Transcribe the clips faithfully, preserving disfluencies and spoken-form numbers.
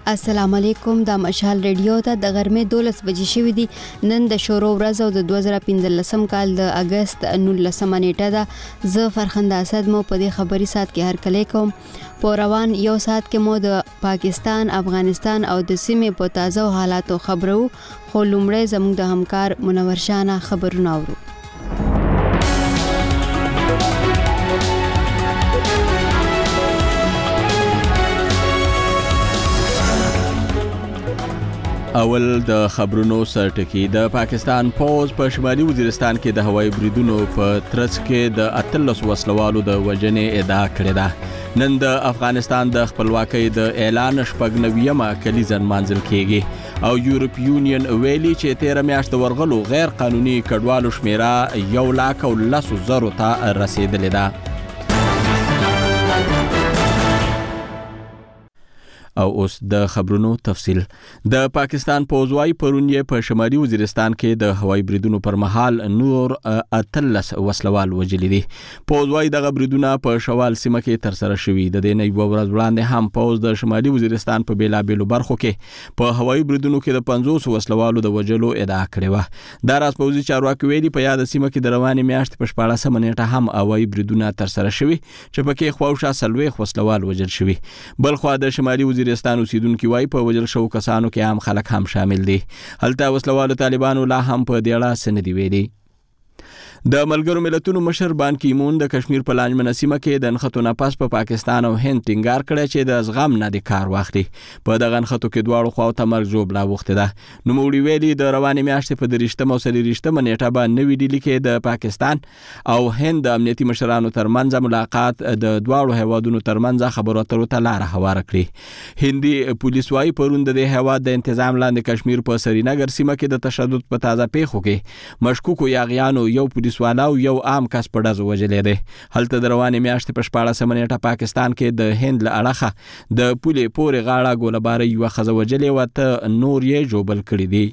السلام علیکم. د مشال ریډیو ته د غرمې دولس بجې شوې دي. نن د شورو ورځ او د دوه زره پنځلسم کال د اگست نولسمه نیټه ده. زه فرخنده اسد مو په دې خبري سات کې هرکلی کوم. په روان یو سات کې مو د پاکستان، افغانستان او د سیمې په تازه حالاتو خبرو، خو لومړی زموږ د همکار منور شانه خبرونه اورو. اول د خبرونو سرټکی. د پاکستان پوز په شمالي وزیرستان کې د هوایي بریدونو په ترڅ کې د اتلس وسلوالو د وژنې ادعا کړې ده. نن د افغانستان د خپلواکۍ د اعلان شپږ نویمه کلیزه نمانځل کیږي او یورپ یونین ویلي چې تیره میاشت د ورغلو غیر قانوني کډوالو شمیره یو لاک او لسو زرو ته رسیدلې ده. او اوس د خبرونو تفصیل. د پاکستان پوزوای پرونی په شمالي وزیرستان کې د هوایي بریدونو پر مهال نور اتلس وسلوال وژلي دي. پوزوای د بریدونو په شوال سیمه کې تر سره شوي. د دې نه یو ورځ وړاندې هم پوز د شمالي وزیرستان په بیلابېلو برخو کې په هوایي بریدونو کې د پنځوس وسلوالو د وژلو ادعا کړې وه. د راز پوزي چارواکي ویلي په یاد سیمه کې د روانې میاشتې په شپاړسمه نیټه هم هوایي بریدونه تر سره شوي چې پکې خواوشا څلوېښت وسلوال وژل شوي. بل خوا د شمالي وزیرستان اوسیدونکو وایي په وژل شو کسانو کې عام خلک هم شامل دي. هلته وسلوالو طالبانو لا هم په دې اړه څه نه دي ویلي. د ملګرو ملتونو مشر بان کی مون د کشمیر په لانجمنه سیمه کې د نښتو نه پس په پاکستان او هند ټینګار کړی چې د زغم نه د کار واخلي. په دغه نښتو کې دواړو خواو ته مرګ ژوبله اوښتې ده. نوموړي ویلي د روانې میاشتې په دېرشتمه او څلېرویشتمه نیټه به نوي ډیلي کې د پاکستان او هند د امنیتي مشرانو ترمنځ ملاقات د دواړو هیوادونو ترمنځ خبرو اترو ته لاره هواره کړي. هندي پولیس وايي پرون د دې هیواد د انتظام لاندې کشمیر په سرینګر سیمه کې د تشدد په تازه پیښو کې مشکوکو یاغیانو یو پولیسوالا او یو عام کس په ډزو وژلی دی. هلته د روانې میاشتې په شپاړسمه نیټه پاکستان کې د هند له اړخه د پولې پورې غاړه ګولهباره یوه ښځه وژلې وه، ته نور یې ژوبل کړي دي.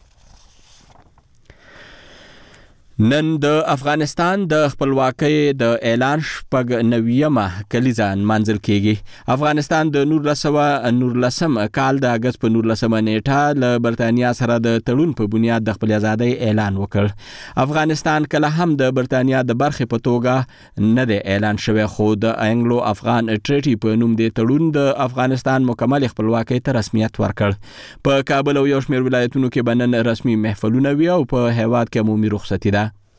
نن د افغانستان د خپلواکۍ د اعلان شپږ نویمه کلیزه نمانځل کیږي. افغانستان د نولسمه نولسم کال د اګست په نولسمه نیټه له برتانیا سره د تړون په بنیاد د خپل ازادۍ اعلان وکړ. افغانستان کله هم د برتانیا د برخې په توګه نه دی اعلان شوی، خو د انګلو افغان ټریټي په نوم د تړون د افغانستان مکمل خپلواکۍ ته رسمیت ورکړ. په کابل او یو شمېر ولایتونو کې به نن رسمي محفلونه وي او په هیواد کې عمومي رخصتي ده.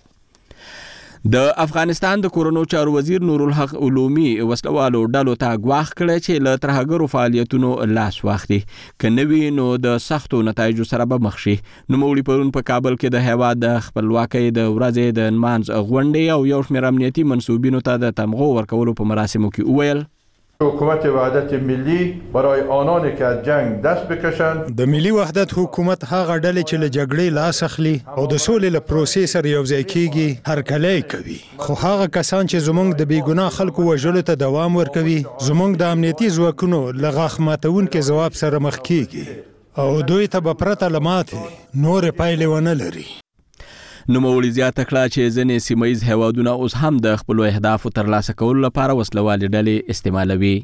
د افغانستان د کورونو چارو وزیر نورالحق علومي وسلوالو ډلو ته ګواښ کړی چې له ترهګرو فعالیتونو لاس واخلي، که نه وي نو د سختو نتایجو سره به مخ شي. نوموړي پرون په کابل کې د هیواد د خپلواکۍ د ورځې د نمانځ غونډې او یو شمېر امنیتي منصوبینو ته د تمغو ورکولو په مراسمو کې وویل حکومت وحدت ملی برای آنانی که از جنگ دست بکشند. د ملي وحدت حکومت هغه ډلې چې له جګړې لاس اخلي او د سولې له پروسې سره یوځای کیږي هرکلی کوي، خو هغه کسان چې زموږ د بېګناه خلکو وژلو ته دوام ورکوي زموږ د امنیتي ځواکونو له غاښ ماتونکي ځواب سره مخ کیږي او دوی ته به پرته له ماتې نورې پایلې ونه لري. نوموړي زیاته کړه چې ځینې سیمه ییز هیوادونه اوس هم د خپلو اهدافو ترلاسه کولو لپاره وسلوالې ډلې استعمالوي.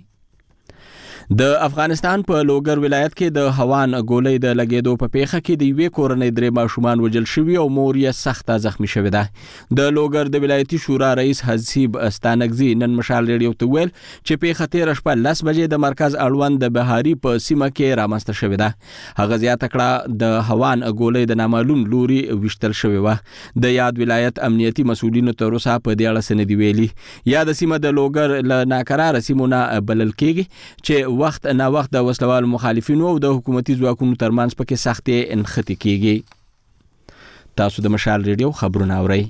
د افغانستان په لوګر ولایت کې د هوان ګولۍ د لګېدو په پیښه کې د یوې کورنۍ درې ماشومان وژل شوي او مور یې سخته زخمي شوې ده. د لوګر د ولایتي شورا رئیس حسیب استانکزي نن مشال ریډیو ته ویل چې پیښه تېره شپه لس بجې د مرکز اړوند د بهاري په سیمه کې رامنځته شوې ده. هغه زیاته کړه د هوان ګولۍ د نامعلوم لوري ویشتل شوې وه. د یاد ولایت امنیتي مسؤلینو تر اوسه په دې اړه څه نه دي ویلي. یاده سیمه د لوګر له ناکراره سیمو نه بلل کېږي چې وخت نه وخت د وسلوال مخالفینو او د حکومتي ځواکونو ترمنځ پکې سختې انختی کیږي. تاسو د مشال ریډیو خبرونه اورئ.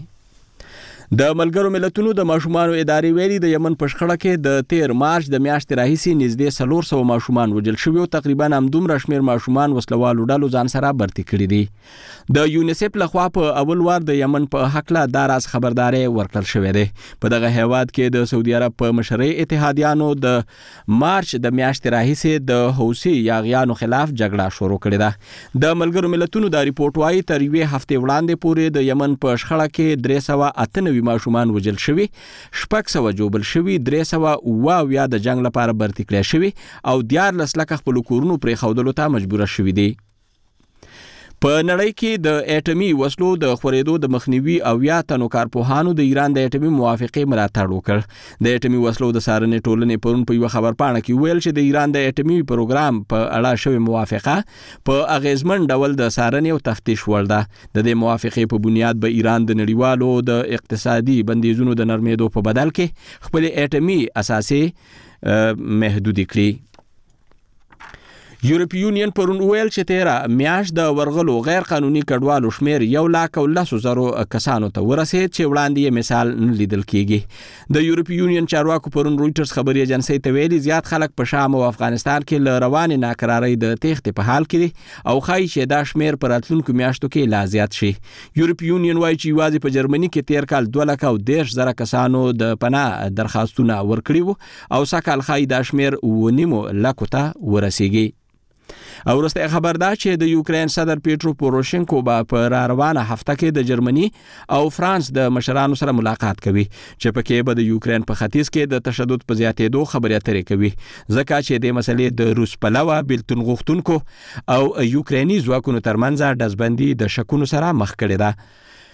د ملګرو ملتونو د ماشومانو ادارې ویلي د یمن په شخړه کې د تیر مارچ د میاشتې راهیسې نږدې څلور سوه ماشومان وژل شوي او تقریبا همدومره شمېر ماشومان وسلوالو ډلو ځان سره برتي کړي دي. د یونیسف لخوا په اول وار د یمن په هکله دا راز خبرداری ورکړل شوی دی. په دغه هیواد کې د سعودي عرب په مشرۍ اتحادیانو د مارچ د میاشتې راهیسې د حوثي یاغیانو خلاف جګړه شروع کړې ده. د ملګرو ملتونو دا ریپورټ وایي تر یوې هفتې وړاندې پورې د یمن په شخړه کې درې سوه اته نوي نوي ماشومان وژل شوي، شپږ سوه جوبل شوي، درې سوه اووه اویا د جنگ لپاره برتي کړای شوي او دیارلس لکه خپل کورونو پرېښودلو ته مجبوره شوي دي. په نړۍ کې د اټومي وسلو د خورېدو د مخنیوي او یا تنو کارپوهانو د ایران د اټومي موافقې ملاتړ وکړ. د اټومي وسلو د څارنې ټولنې پرون په یو خبرپاڼه کې ویل چې د ایران د اټومي پروګرام په اړه شوې موافقه په اغیزمن ډول د څارنې او تفتیش وړ ده. د دې موافقې په بنیاد به ایران د نړیوالو د اقتصادي بندیزونو د نرمېدو په بدل کې خپل اټومي اساسي محدودي کړي. یورپی یونین پرون ویل چې تیرا میاشت د ورغلو غیر قانوني کډوالو شمیر یو لاک او لسو زرو کسانو ته ورسید چې وړاندې یې مثال نه لیدل کیږي. د یورپی یونین چارواکو پرون رويټرز خبري ایجنسی ته ویلي زیات خلک په شام او افغانستان کې له روانې ناکرارۍ د تېښتې په حال کې دي او ښایي چې دا شمیر په راتلونکو میاشتو کې لا زیات شي. یورپی یونین وایي چې یوازې په جرمني کې تیر کال دوه لکه او دېرش زره کسانو د پناه درخواستونه ورکړي وو او سږ کال ښایي دا شمیر اوه نیمو لکو ته ورسیږي. او وروسته خبر ده چې د یوکرين صدر پیټرو پوروشینکو به په روانه هفته کې د جرمني او فرانس د مشرانو سره ملاقات کوي چې پکې به د یوکرين په ختیځ کې د تشدد په زیاتېدو خبرې اترې کوي، ځکه چې د مسلې د روس پلوه بیلتون غوښتونکو او یوکريني ځواکونو ترمنځ ډزبندي د شکونو سره مخ کړې ده.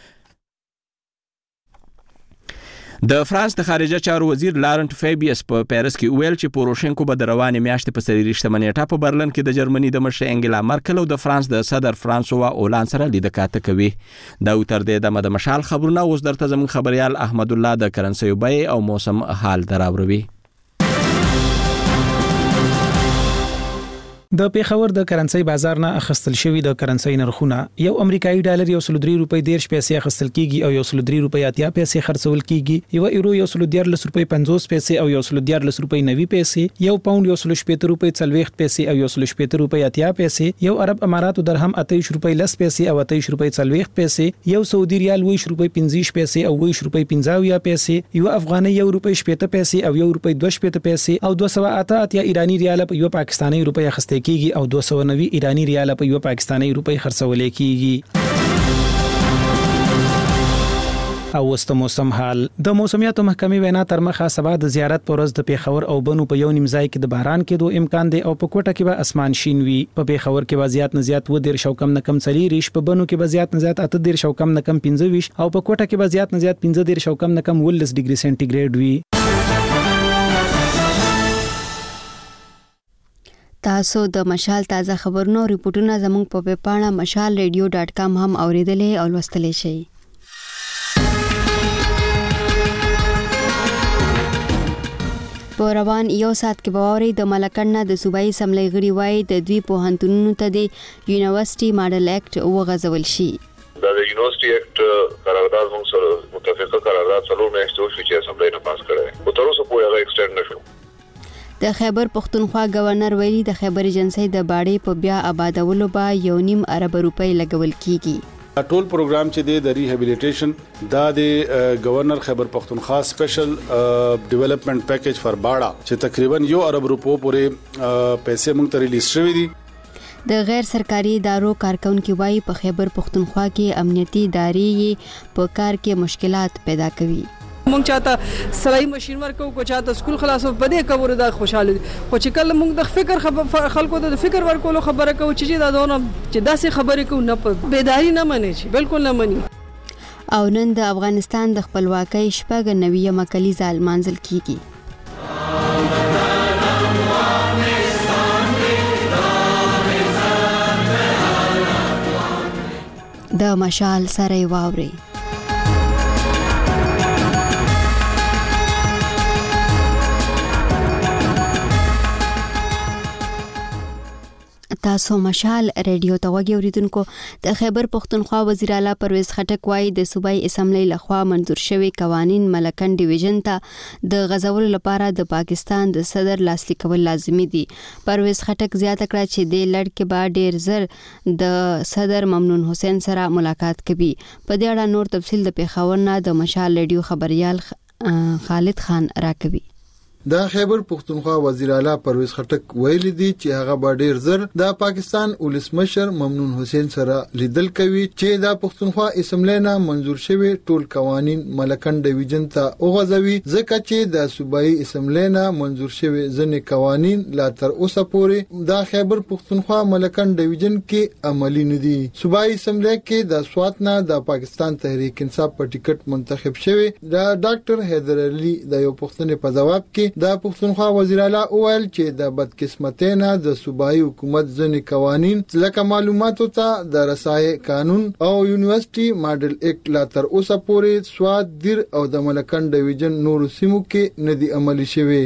د فرانس د خارجه چارو وزیر لارنت فیبیس په پیرس کې ویل چې پوروشینکو به د روانې میاشتې په څلېرویشتمه نیټه په برلن کې د جرمني د مشر انګلا مرکل او د فرانس د صدر فرانسوا اولان سره لیده کاته کوي. دا تر دې دمه د مشال خبرونه اوس درته زموږ خبريال احمد الله د کرنسي بیې او موسم حال دراوروي. د پیښور د کرنسي بازار نه اخستل شوی د کرنسي نرخونه یو امریکایي ډالر یو سل درې روپۍ دیرش پیسې اخستل کیږي او یو سل درې روپۍ اتیا پیسې خرڅول کیږي. یو یورو یو سل دیارلس روپۍ پنځوس پیسې او یو سل دیارلس روپۍ نوي پیسې، یو پاوند یو سل شپږ روپۍ څلوېښت پیسې او یو سل شپږ روپۍ اتیا پیسې، یو عرب اماراتو درهم اتهشت روپۍ لس پیسې او اتهشت روپۍ څلوېښت پیسې، یو سعودي ریال ویشت روپۍ پنځه پیسې او ویشت روپۍ پنځه اویا پیسې، یو افغاني یو روپۍ شپږ پیسې او یو روپۍ دوه شپږ پیسې او دوه سوه اته اتیا ایرانی ریال په یو پاکستاني روپۍ اخستل کیږي او دوه سوه نوي ایرانی ریال په یو پاکستاني روپۍ خرڅول کیږي. او وست موسم حال د موسمیاتو محکمې وینا تر مخه سبا د زیارت پر ورځ د پیښور او بنو په یو نیم ځای کې د باران کېدو امکان دی او په کوټه کې به اسمان شین وي. په پیښور کې به زیات نه زیات و ډیر شو کم نه کم څلېرویشت، په بنو کې به زیات نه زیات اته ډیر شو کم نه کم پنځه ویشت او په کوټه کې به زیات نه زیات پنځه ډیر شو کم نه کم ولس ډیګري سنټیګریډ وي. تاسو د مشال تازه خبرونو ریپورتونه زموږ په ویب پاڼه مشال ریډیو ډاټ کام هم اوریدلې او لوستلې شئ. په روان یو سات کې باوري د ملکړنا د صوبایي اسمبلی غړي وای د دوی پوهنتونونو ته د یونیورسيټي ماډل اکټ وغځول شي. دا د یونیورسيټي اکټ قرارداد موږ سره متفقه قرارداد څلور میاشتې وشو چې اسمبلی نه پاس کړی او تر اوسه پورې هغه ایکسټند نشو. د خیبر پختونخوا گورنر ویلي د خیبر ایجنسی د باړې په بیا آبادولو به یو نیم ارب روپۍ لګول کیږي. ټول پروګرام چې دی د ریهابیلیټیشن دا د گورنر خیبر پختونخوا سپیشل ډیولپمنٹ پیکیج فار باړه چې تقریبا یو ارب روپو پورې پیسې موږ ته ریلیز شوې دي. د غیر سرکاري ادارو کارکونکو وایي په خیبر پختونخوا کې امنیتي ادارې په کار کې مشکلات پیدا کوي. مونږ چاته سلای ماشين ورکو کو چاته سکول خلاصو بده کور دا خوشاله خو چې کله مونږ د فکر خبر خلکو د فکر ورکولو خبره کو چې دا دونه چې داسې خبرې کو نه په بیداری نه مني چې بالکل نه مني. او نن د افغانستان د خپلواکۍ شپږ نویمه کلیزه لمانځل کیږي. د مشال سره واوري تاسو مشال ریډیو ته وګورئ اوریدونکو. د خیبر پختونخوا وزیر اعلی پرویز خټک وایي د صوبایي اسمبلی لخوا منظور شوی قوانین ملکن ډیویژن ته د غزولو لپاره د پاکستان د صدر لاسلیک کول لازمي دي. پرویز خټک زیاته کړه چې د لړ کې به ډیر زر د صدر ممنون حسین سره ملاقات کوي. په دې اړه نور تفصیل د پیښور نه د مشال ریډیو خبريال خالد خان راکوي. د خیبر پختونخوا وزیر اعلی پرویز خټک ویلي دي چې هغه به ډیر زر د پاکستان ولسمشر ممنون حسین سره لیدل کوي چې د پختونخوا اسمبلی نه منزور شوی ټول قوانين ملکن ډیویژن ته وغځوي ځکه چې د صوبایي اسمبلی نه منزور شوی ځنې قوانين لا تر اوسه پورې د خیبر پختونخوا ملکن ډیویژن کې عملی نه دي. صوبایي اسمبلی کې د سوات نه د پاکستان تحریک انصاف په ټیکټ منتخب شوی د ډاکټر حیدر علي د یو پښتنې په جواب کې د پښتونخوا وزیر اعلی وویل چې د بدقسمتۍ نه د صوبایي حکومت ځینې قوانين لکه معلوماتو ته د رسایي قانون او یونیورسيټي ماډل اکټ لا تر اوسه پورې سواد دیر او د ملکن ډیویژن نور سیمو کې نه دي عملي شوی.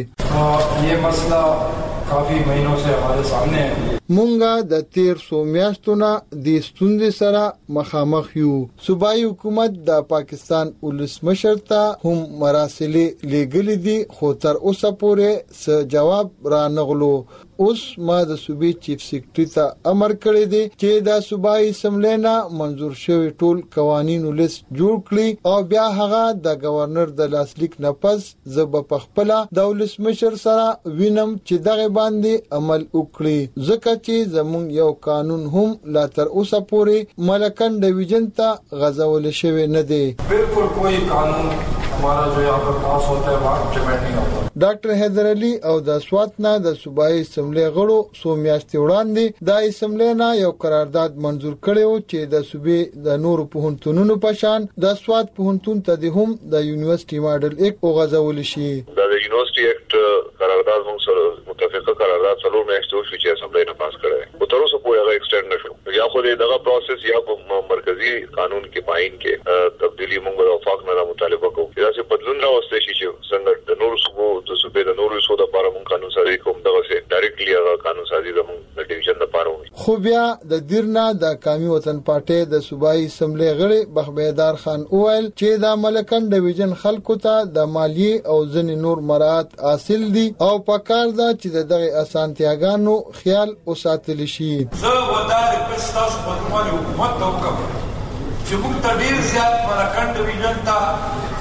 یہ مسئلہ کافی مہینوں سے ہمارے سامنے ہے. مونږه د تیر سو میاشتونه د ستوندې سره مخامخ یو. صوبایي حکومت د پاکستان ولسمشر ته هم مراسلې لګلې دي خو تر اوسه پورې څه جواب را نغلو. اوس ما د صوبې چیف سیکریټری ته امر کړی دی چې د صوبایي اسمبلی نه منزور شوی ټول قوانینو لیست جوړ کړي او بیا هغه د گورنر د لاسلیک نه پس زب په خپل د ولسمشر سره وینم چې دغه باندې عمل وکړي ځکه چې زموږ یو قانون هم لا تر اوسه پورې ملکن ډیویژن ته غځول شوی نه دی. بالکل کوئی قانون ہمارا جو یہاں پر پاس ہوتا ہے وہ امپلیمنٹ نہیں ہوتا. ډاکټر حیدر علي او د سوات نه د صوبایي اسمبلی غړو سو میاشتې وړاندې د اسمبلی نه یو قرارداد منزور کړو چې د صوبې د نورو پوهنتونونو په شان د سوات پوهنتون ته د هم د یونیورسيټي ماډل اکټ وغځول شي. د یونیورسيټي اکټ قرارداد موږ سره متفقه قرارداد څلور میاشتې وشو چې اسمبلی نه پاس کړی او تر اوسه پورې هغه ایکسټند نشو. یا خو دغه پروسس یا په مرکزی قانون کې پاین کې تبدیلی موږ د وفاق نه مطالبه کوو چې دا بدلون راوستي شي چې څنګه د نورو صوبو د صوبې د نورو صوبو لپاره موږ قانون سازي کوم دغه سي ډایرکټلی هغه قانون سازي زموږ د ډیویژن لپاره وي. خو بیا د دیرنا د قومي وطن پارټي د صوبایي اسمبلی غړي بخبیدار خان وویل چې د ملکن ډیویژن خلکو ته د مالی او ځنې نور مراعات حاصل دي او پکار ده چې دغه اسانتیاګانو خیال وساتل شي. زه ودار پستاس په کومه حکومت ته وکم چې موږ ته ډیر زیات ملکن ډیویژن ته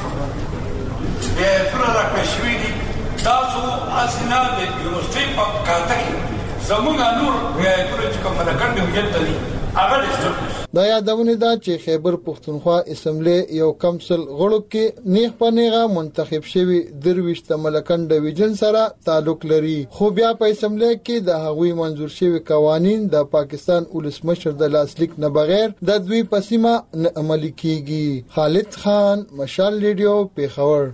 د پرا راکښوي دي. تاسو اسنه د یونیورسيټي په کاته کې زموږ نور د پرا کوم ملکن ډیویژن ته دي هغه دې دا یادونه ده چې خیبر پختونخوا اسمبلی یو کمسل غړو کې نیغ په نیغه منتخب شوی درويشت ملکن ډیویژن سره تعلق لري خو بیا په اسمبلی کې د هغوی منزور شوی قوانين د پاکستان ولسمشر د لاسلیک نه بغیر د دوی پسیمه نه عملي کیږي. خالد خان، مشال ریډیو، پیښور.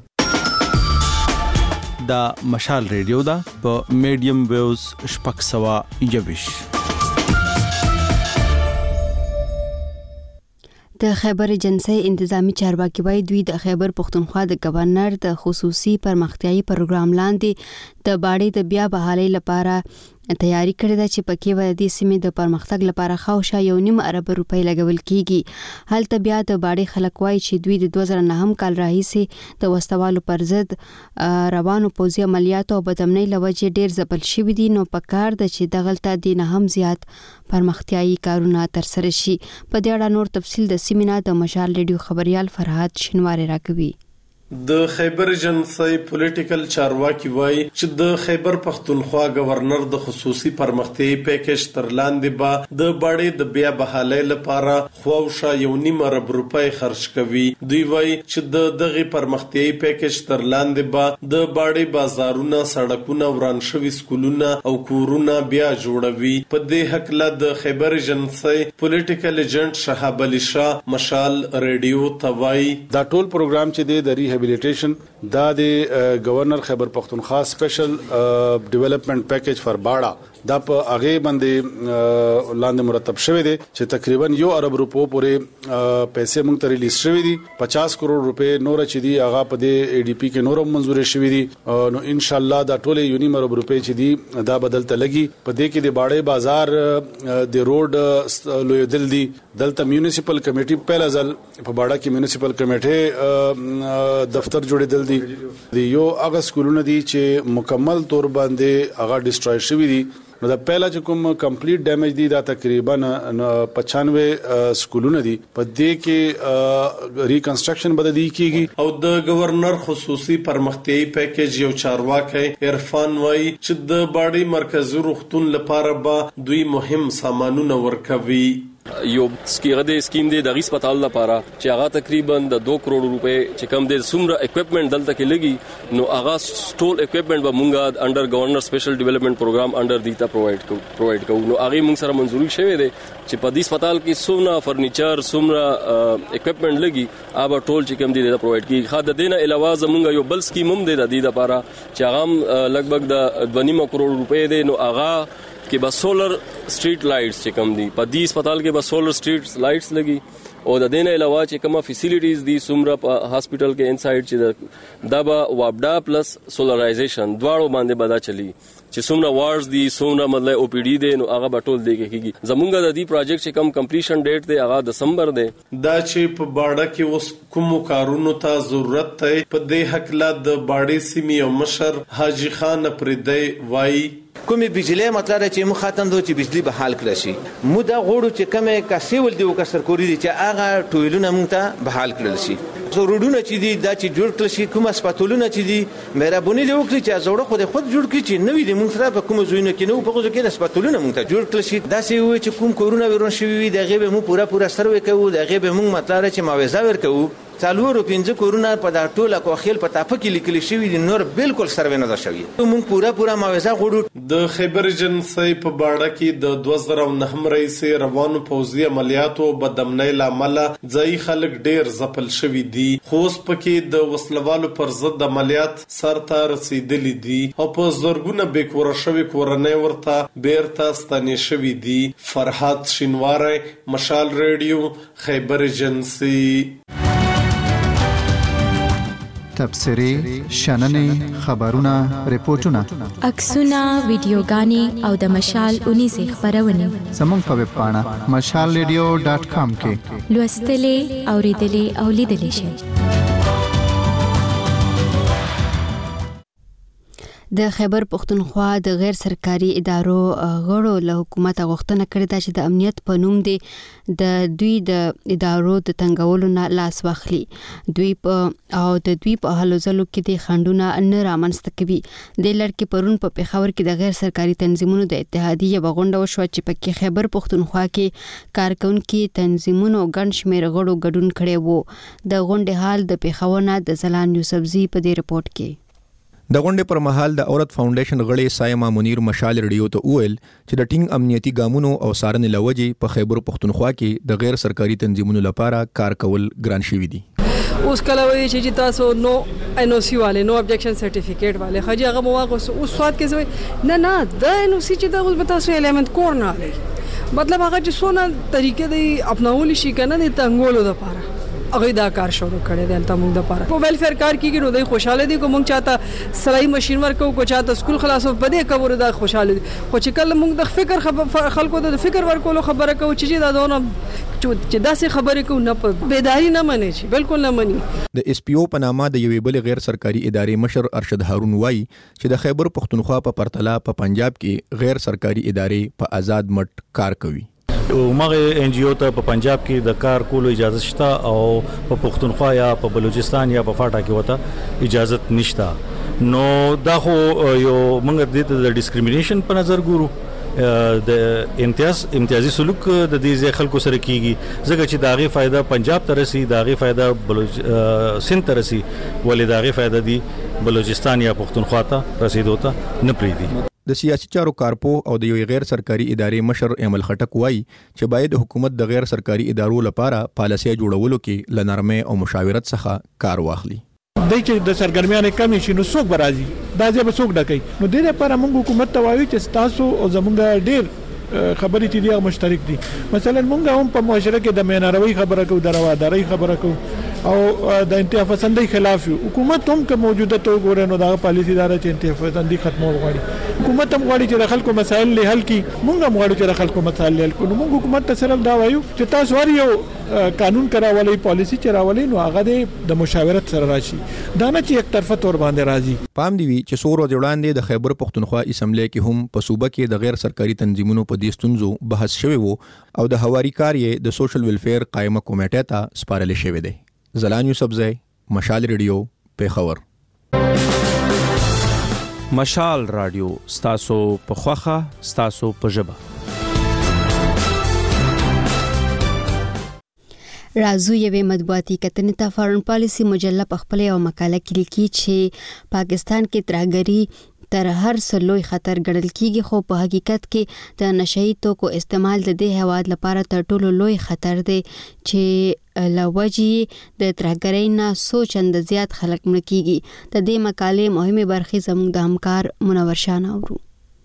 دا مشال ریډیو دا په میډیم ویوز شپږ سوه یوویشت. د خیبر ایجنسی انتظامی چارواکي وایي دوی د خیبر پختونخوا د گورنر د خصوصي پرمختیايي پروګرام لاندې د باړې د بیا بحالۍ لپاره تیاری کړې ده چې پکې و د سیمې د پرمختګ لپاره خاوشا یو نیم ارب روپۍ لګول کیږي. هلته بیا د باړې خلک وایي چې دوی د دوه زره نهم کال راهیسې د وسوالو پر ضد روانو پوځي عملیاتو او بدامنۍ لوجې ډیر ځپل شوي دي نو پکار ده چې دغلته د نه هم زیات پرمختیايي کارونه ترسره شي. په دې اړه نور تفصیل د سیمینار د مشال ریډیو خبريال فرهاد شینواری راکوي. د خیبر ایجنسی پولیټیکل چارواکي وایي چې د خیبر پختونخوا گورنر د خصوصي پرمختیايي پیکیج تر لاندې به د باړې د بیا بحالۍ لپاره خواوشا یو نیم ارب روپۍ خرج کوي. دوی وایي چې د دغه پرمختیايي پیکیج تر لاندې به د باړې بازارونه، سړکونه، وران شوي سکولونه او کورونه بیا جوړوي. په دې حق له د خیبر ایجنسی پولیټیکل ایجنټ شهاب علي شاه مشال ریډیو ته وایي دا ټول پروګرام چې د ریهابیلیټیشن دا د گورنر خیبر پختونخوا سپیشل ډیولپمنٹ پیکیج فار باړه دا په هغه باندې لاندې مرتب شوی دی چې تقریبا یو ارب روپو پورې پیسې موږ ته ریلیز شوی دي. پچاس کروڑ روپے نور چې دی هغه په دې ای ډی پی کې نور منزورې شوی دي. نو ان شاء الله دا ټول یو نیم ارب روپے چې دی دا بدلته لګي. په دې کې د باړې بازار د روډ لوی دل دی دلته میونسپل کمیټي په لازل په باړه کې میونسپل کمیټي دفتر جوړېدل دي. یو هغه سکولونه دي چې مکمل تور باندې هغه ډیسټروي شوی دي نو دا پہلا چې کوم کمپلیټ ډیمیج دی دا تقریبا پچانوے سکولونه دي په دې کې ریکنسټرکشن بد دی کیږي. او د گورنر خصوصي پرمختیايي پیکیج یو چارواکي عرفان وای چې د باډي مرکزي روغتون لپاره به دوی مهم سامانونه ورکوي. یو سکیغه د سکیم دی د هسپتال لپاره چې هغه تقریبا د دوه کروڑ روپے چې کم د سمره اکوپمنٹ دلته کې لګي نو هغه ټول اکوپمنٹ به مونږه انډر گورنر سپیشل ډیولپمنٹ پروګرام انډر دیتا پرووایډ کو پرووایډ کو نو هغه مونږ سره منزوري شوه دی چې په دې هسپتال کې سمره فرنیچر سمره اکوپمنٹ لګي هغه ټول چې کم دی د پرووایډ کی خاطر دینه علاوه زمونږ یو بل سکیم هم دی د دې لپاره چې هغه لګبګ د دوه نیم کروڑ روپے دی نو هغه کې با سولر سټریټ لایټس چې کم دي په دې هسپتال کې با سولر سټریټ لایټس لګي او د دینه علاوه چې کومه فیسیلیټیز دي سمره په هاسپټل کې انسایډ چې دا با وابډا پلس سولرایزیشن دواړو باندې بدا چلی چې سمره وارز دي سمره مطلب او پی ډی دي نو هغه بټول دی کېږي. زمونږ د دې پروجیکټ چې کم کمپلیشن ډیټ دی هغه دسمبر دی. دا چې په باډه کې اوس کوم کارونو ته ضرورت دی په دې حق لا د باډي سیمې او مشر حاجی خان پردی وای کومې بجلی مطلب چې مو ختم دو چې بجلی به حال کړی شي مو دا غوړو چې کومه کاسیول دی او کسر کوری دي چې هغه ټویلونه مونږ ته به حال کړل شي. ضرورونه چې دي دا چې جوړ کړل شي کومه سپاتولونه چې دي مهرباني دی وکړي چې زوړه خو خود جوړ کړي چې نوې دي مونږ سره په کوم ځوینه کې نو په کوم کې سپاتولونه مونږ ته جوړ کړل شي. دا چې وي چې کوم کورونا ویروس شوی وي دغه به مو پورا پورا سروي کوو دغه به مونږ مطلب چې معاوضه ورکوو. څلور پنځه کورونا په دا ټوله کو خیل په تاپه کې لیکل شوی دي نور بالکل سروي نه ده شوی. مونږ پورا پورا معاوضه غوړو. د خیبر ایجنسی په باډه کې د دوه زره نه رئیس روانو پوځي عملیاتو بدامنۍ لامل ځای خلک ډیر ځپل شوی دي خو اوس پکې د وسلوالو پر ضد عملیات سرته رسیدلي دي او په زورګونه بیکور شوی کورنۍ ورته بیرته ستنې شوی دي. فرحات شینواری مشال ریډیو خیبر ایجنسی. تبصرې شننې خبرونه ریپورتونه عکسونه ویډیوګانې او د مشال اونیزه خبرونه زموږ په ویب پاڼه مشال ریډیو ډاټ کام کې لوستلې اوریدلې او لیدلې شئ. د خیبر پختونخوا د غیر سرکاري ادارو غړو له حکومت غوښتنه کړې ده چې د امنیت په نوم دی د دوی د ادارو د تنګولو نه لاس واخلي. دوی په او د دوی په هلو ځلو کې د خندونه نه رامنځته کوي. د لړ کې پرون په پیښور کې د غیر سرکاري تنظیمونو د اتحادیه غونډه وشوه چې پکې خیبر پختونخوا کې کارکونکو تنظیمونو ګڼ شمېر غړو ګډون کړي وو. د غونډې حال د پیښور نه د زلان یوسفزي په دې رپورت کې. د غونډې پر مهال د اورت فاونډیشن غړي سایما منیر مشال ریډیو ته وویل چې د ټینګ امنیتي ګامونو او سارنې لوجې په خیبر پختونخوا کې د غیر سرکاري تنظیمونو لپاره کار کول ګران شوي دي. اوس کله وایي چې تاسو نو ان او سی والے نو ابجیکشن سرټیفیکیټ والے خاجي هغه مواقع اوس سواد کې نه نه د ان او سی چې د اوس تاسو الیمنت کور نه لري مطلب هغه چې سونه طریقې دی اپناول شي کنه د تنګولو لپاره هغه دا کار شروع کړی دی تل موږ د پاره په ویلفیر کار کیږي نو د خوشاله دي کوم چاته سړی ماشين ورکو کو چاته سکول خلاصو بده کبر دا خوشاله دي خو چې کله موږ د فکر خلکو د فکر ورکولو خبره کو چې دا دونه چې داسې خبرې کو نه په بیداری نه مني چې بالکل نه مني. د اس پی او په نامه د یوې بل غیر سرکاري ادارې مشر ارشد هارون وای چې د خیبر پختونخوا په پرتله په پنجاب کې غیر سرکاري ادارې په آزاد مټ کار کوي. مغه ان جی او ته په پنجاب کې د کار کولو اجازه شته او په پختونخوا یا په بلوچستان یا په فاټا کې وته اجازه نشته. نو دا خو یو موږ د ډیسکریمینیشن په نظر ګورو د امتیاز امتیازي سلوک د دې خلکو سره کیږي ځکه چې داغه فائدہ پنجاب ته رسی داغه فائدہ بلوچ سند ته رسی ولې داغه فائدہ دی بلوچستان یا پختونخوا ته رسیدو ته نه پریدي. د سیاسي چارو کارپو او د یو غیر سرکاري ادارې مشر امل خټک وای چې باید حکومت د غیر سرکاري ادارو لپاره پالیسي جوړولو کې لنرمه او مشاورت څخه کار واخلي. دای چې د سرګرمیانه کمی شي نو څوک برازي دا ځې به څوک ډکې نو د دې لپاره موږ حکومت ته وایو چې تاسو او زمونږ ډیر خبرې چې دی مشترک دي. مثلا موږ هم په معاشره کې د میناروي خبره کوو د رواداري خبره کوو او د انتها پسندۍ خلاف یو. حکومت هم که موجوده تو ګورې نو دا پالیسی دار چې انتها پسندۍ ختمول غواړي. حکومت هم غواړي چې د خلکو مسایل له حل کړي، موږ هم غواړو چې د خلکو مسایل حل کړو. موږ حکومت ته صرف دا وایو چې تاسو هر یو قانون کراولې، پالیسی چراولې، نو هغه د مشاورت سره راشي، دا نه چې یک طرفه تور باندې راځي. پام دی وی چې څو ورځې وړاندې د خیبر پختونخوا اسمبلی کې هم په صوبه کې د غیر سرکاري تنظیمونو په دې ستونزو بحث شوی وو او د هواري کار یې د سوشل ویلفیر قائمه کمیټه ته سپارل شوی دی. زلان یوسفزئی، مشال ریډیو، پیښور. مشال رادیو ستاسو په خوخه، ستاسو په ژبه. رازو یوې مطبوعاتي کتنې ته فارن پالیسی مجله په خپل یو مقاله کې لیکي چې پاکستان کې ترهګري تر هر څه لوی خطر ګڼل کیږي، خو په حقیقت کې د نشئی توکو استعمال د دې هیواد لپاره تر ټولو لوی خطر دی چې لوجې د ترهګرۍ نه څو چنده زیات خلک مړه کیږي. د دې مقالې مهمه برخې زموږ د همکار منور شاه اورو.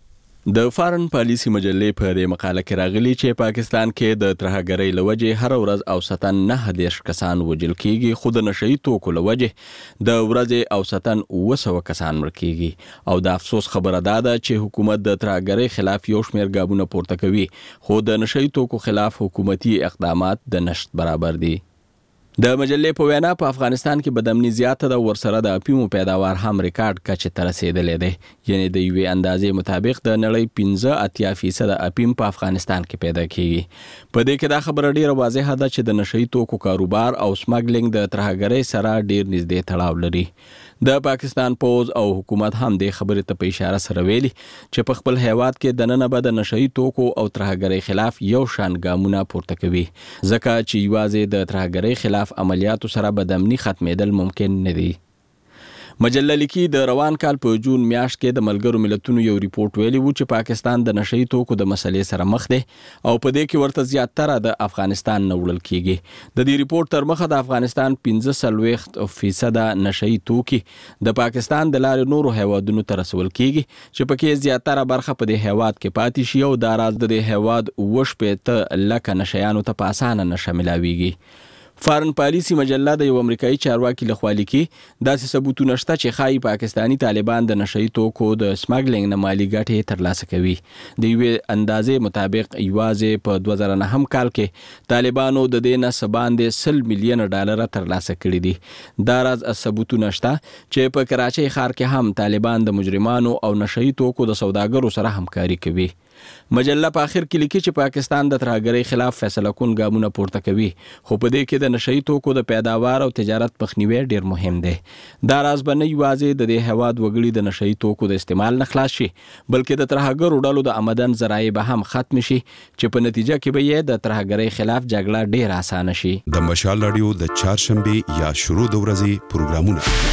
د فارن پالیسی مجلې په دې مقاله کې راغلي چې پاکستان کې د ترهګرۍ لوجې هر ورځ اوسطاً نه دیرش کسان وژل کیږي، خو د نشئی توکو لوجې د ورځې اوسطاً اوه سوه کسان مړه کیږي. او د افسوس خبره ده چې حکومت د ترهګرۍ خلاف یو شمېر ګامونه پورته کوي، خو د نشئی توکو خلاف حکومتي اقدامات د نشت برابر دي. د مجلې په وینا په افغانستان کې بدامني زیاته ده، ورسره د اپیمو پیداوار هم ریکارډ کچې ته رسیدلی دی. یعنی د یوې اندازې مطابق د نړۍ پنځه اتیا فیصد اپیم په افغانستان کې پیدا کیږي. په دې کې دا خبره ډیره واضحه ده چې د نشئی توکو کاروبار او سمګلینګ د ترهګرۍ سره ډیر نږدې تړاو لري. د پاکستان پوز او حکومت هم د خبرې ته په اشاره سره ویلي چې په خپل هیواد کې د نن به د نشئی توکو او ترهګرۍ خلاف یو شان ګامونه پورته کوي، ځکه چې یوازې د ترهګرۍ خلاف عملیاتو سره بدامني ختمېدل ممکن نه دي. مجله لیکي د روان کال په جون میاشت کې د ملګرو ملتونو یو ریپورت ویلی وو چې پاکستان د نشئی توکو د مسلې سره مخ دی او په دې کې ورته زیاتره د افغانستان نه وړل کیږي. د دې ریپورت تر مخه د افغانستان پنځه څلوېښت فیصد نشئی توکي د پاکستان د لارې نورو هیوادونو ته رسول کیږي چې پکې زیاتره برخه په دې هیواد کې پاتې شي او دا راز د دې هیواد اوه شپېته لکه نشیانو ته په اسانه نشه ملاویږي. فارن پالیسی مجله د یو امریکایي چارواکي لخوا لیکي داسې ثبوتونه شته چې ښایي پاکستانی طالبان د نشئی توکو د سمګلینګ نه مالي ګټې ترلاسه کوي. د یوې اندازې مطابق یوازې په دوه زره نهم کال کې طالبانو د دې نه څه باندې سل میلیونه ډالره ترلاسه کړي دي. دا راز ثبوتونه شته چې په کراچۍ ښار کې هم طالبان د مجرمانو او نشئی توکو د سوداګرو سره همکاري کوي. مجله په اخر کې لیکي چې پاکستان د ترهګرۍ خلاف فیصله کون ګامونه پورته کوي، خو په دې کې د نشئی توکو د پیداوار او تجارت مخنیوی ډیر مهم دی. دا راز به نه یوازې د دې هیواد وګړي د نشئی توکو د استعمال نه خلاص شي، بلکې د ترهګرو ډلو د آمدن ذرایع به هم ختم شي چې په نتیجه کې به یې د ترهګرۍ خلاف جګړه ډیر اسانه شي. د مشال رادیو د چهارشنبه یا شروع د ورځې پروګرامونه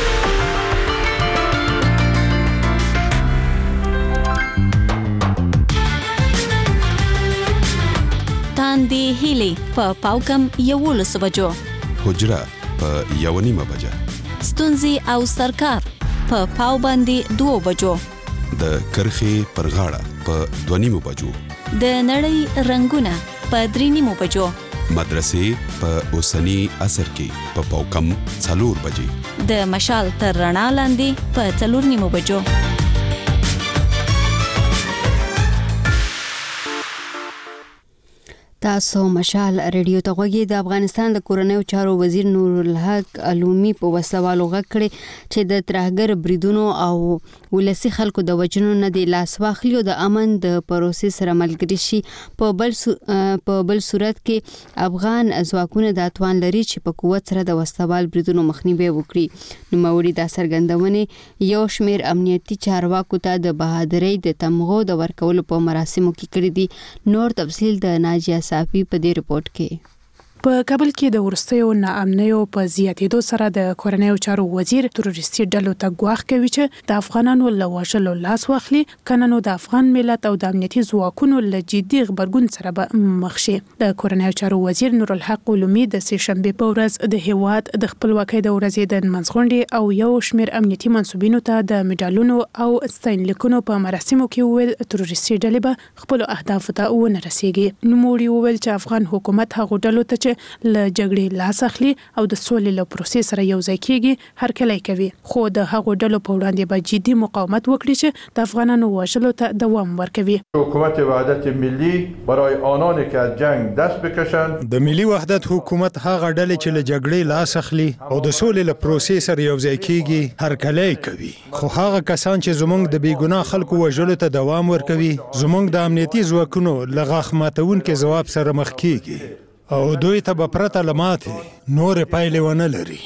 تاندې هیلې په پاوکم یولس بجو، حجره په یو نیمه بجه، ستونزې او سرکار په پاو باندې دوه بجو، د کرخې پر غاړه په دوه نیمه بجو، د نړۍ رنگونه په درې نیمه بجو، مدرسې په اوسنی عصر کې په پاوکم څلور بجې، د مشال تر رڼا لاندې په څلور نیمه بجو. تاسو مشال ریډیو ته غوږی. د افغانستان د کورنیو چارو وزیر نور الحق علومي په وسوالو غږ کړي چې د ترهګر بریدونو او ولسی خلکو د وجنو نه دی لاس واخلي او د امن د پروسې سره ملګری شي. په بل سو... په بل صورت کې افغان ځواکونه د اتوان لري چې په قوت سره د وسوال بریدونو مخنیوي وکړي. نو موري د سرګندونه یو شمیر امنیتي چارواکو ته د بهادرۍ د تمغو د ورکولو په مراسمو کې کړی دي. نور تفصیل د ناجیه صافي په دې رپورت کې. په کابل کې د ورستیو ناامنیو په زیاتېدو سره د کورنیو چارو وزیر تروریستي ډلو ته ګواښ کوي چې د افغانانو له وژلو لاس واخلي، کنه نو د افغان ملت او د امنیتي ځواکونو له جدي غبرګون سره به مخ شي. د کورنیو چارو وزیر نور الحق علومي د سه شنبه په ورځ د هیواد د خپلواکۍ د ورځې د منځغونډې او یو شمیر امنیتي منسوبینو ته د میډالونو او ستاینلیکونو په مراسمو کې ویل تروریستي ډلې به خپل اهداف ته ونه رسیږي. نو موري ویل چې افغان حکومت هغه ډلو ته چې ل جګړې لاس اخلي او د سولې له پروسې سره یو ځای کیږي هر کله کوي، خو د هغو ډلو په وړاندې به جدي مقاومت وکړي چې د افغانانو وژلو ته دوام ورکوي. حکومت وحدت ملی برای آنانی که از جنگ دست بکشند. د ملي وحدت حکومت هغه ډلې چې له جګړې لاس اخلي او د سولې له پروسې سره یو ځای کیږي هر کله کوي، خو هغه کسان چې زموږ د بیګناه خلکو وژلو ته دوام ورکوي زموږ د امنیتي ځواکونو له غاښ ماتونکي ځواب سره مخ کیږي او دوی ته به پرته له ماتې نورې پایلې ونه لري.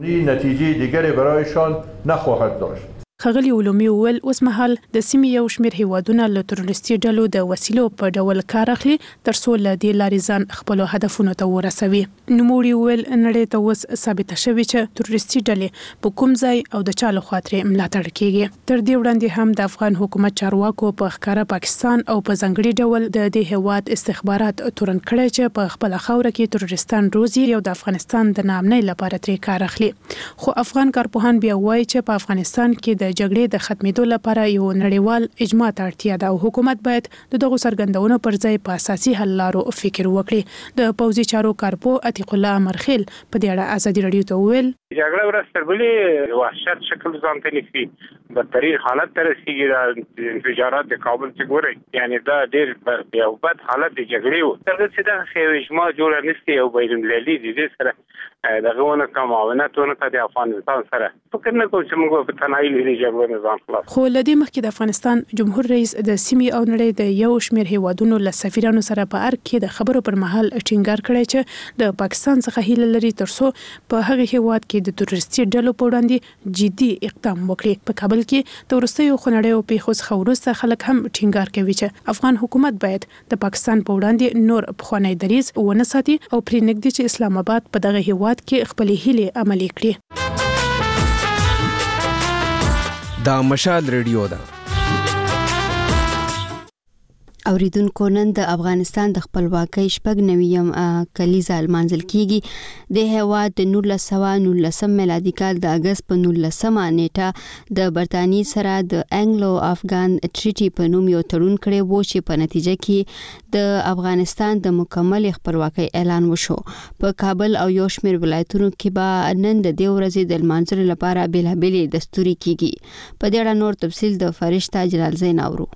نتیجه دیگری برایشان نخواهد داشت. ښاغلي علومي وویل اوس مهال د سیمې یو شمېر هیوادونه له تروریستي ډلو د وسیلو په ډول کار اخلي ترڅو له دې لارې ځان خپلو هدفونو ته ورسوي. نوموړي وویل نړۍ ته اوس ثابته شوې چې تروریستي ډلې په کوم ځای او د چا لخوا ترې ملاتړ کیږي. تر دې وړاندې هم د افغان حکومت چارواکو په ښکاره پاکستان او په ځانګړي ډول د دې هیواد استخبارات تورن کړی چې په خپله خاوره کې تروریستان روزي او د افغانستان د ناامنۍ لپاره ترې کار اخلي. خو افغان کارپوهان بیا وایي چې په افغانستان کې د جګړې د ختمېدو لپاره یو نړیوال اجماع ته اړتیا ده او حکومت باید د دغو څرګندونو پر ځای په اساسي حل لارو فکر وکړي. د پوځي چارو کارپو عتیق الله مرخیل په دې اړه ازادي رادیو ته وویل جګړه ورځ تر بلې وحشت شکل ځان ته نیسي، بدترین حالت ته رسیږي. د انفجارات د کابل چې ګورئ یعنی دا ډېر یو بد حالت د جګړې و. تر دې چې دغه یو اجماع جوړه نشي او بین المللي د دې سره دغه ونه کوم معاونت ونه کوي د افغانستان سره فکر نه کوم چې موږ په تنهایی لري جګړه نه ځان خلاص. خو لدې مخکې د افغانستان جمهور رئیس د سیمې او نړۍ د یو شمېر هیوادونو له سفیرانو سره په ارګ کې د خبرو پر مهال ټینګار کړی چې د پاکستان څخه هیله لري ترڅو په هغه هیواد کې د تروریستي ډلو په وړاندې جدي اقدام وکړي. په کابل کې د وروستیو خونړیو پیښو څخه وروسته خلک هم ټینګار کوي چې افغان حکومت باید د پاکستان په وړاندې نور پخوانی دریځ ونه ساتي او پرې نږدې چې اسلام آباد په دغه هیواد کې خپلې هیلې عملي کړي. دا مشال ریډیو ده. اوریدونکو نن د افغانستان د خپلواکۍ شپږ نویم کلیزه لمانځل کیږي. د هیواد د نولس سوه نولسم میلادي کال د اگست په نولسمه نیټه د برتانیې سره د انګلو افغان ټریټي په نوم یو تړون کړی و چې په نتیجه کې د افغانستان د مکمل خپلواکۍ اعلان وشو. په کابل او یو شمېر ولایتونو کې به نن د دې ورځې د لمانځلو لپاره بیلابېلې دستوري کیږي. په دې اړه نور تفصیل د فرشته جلال زین اورو.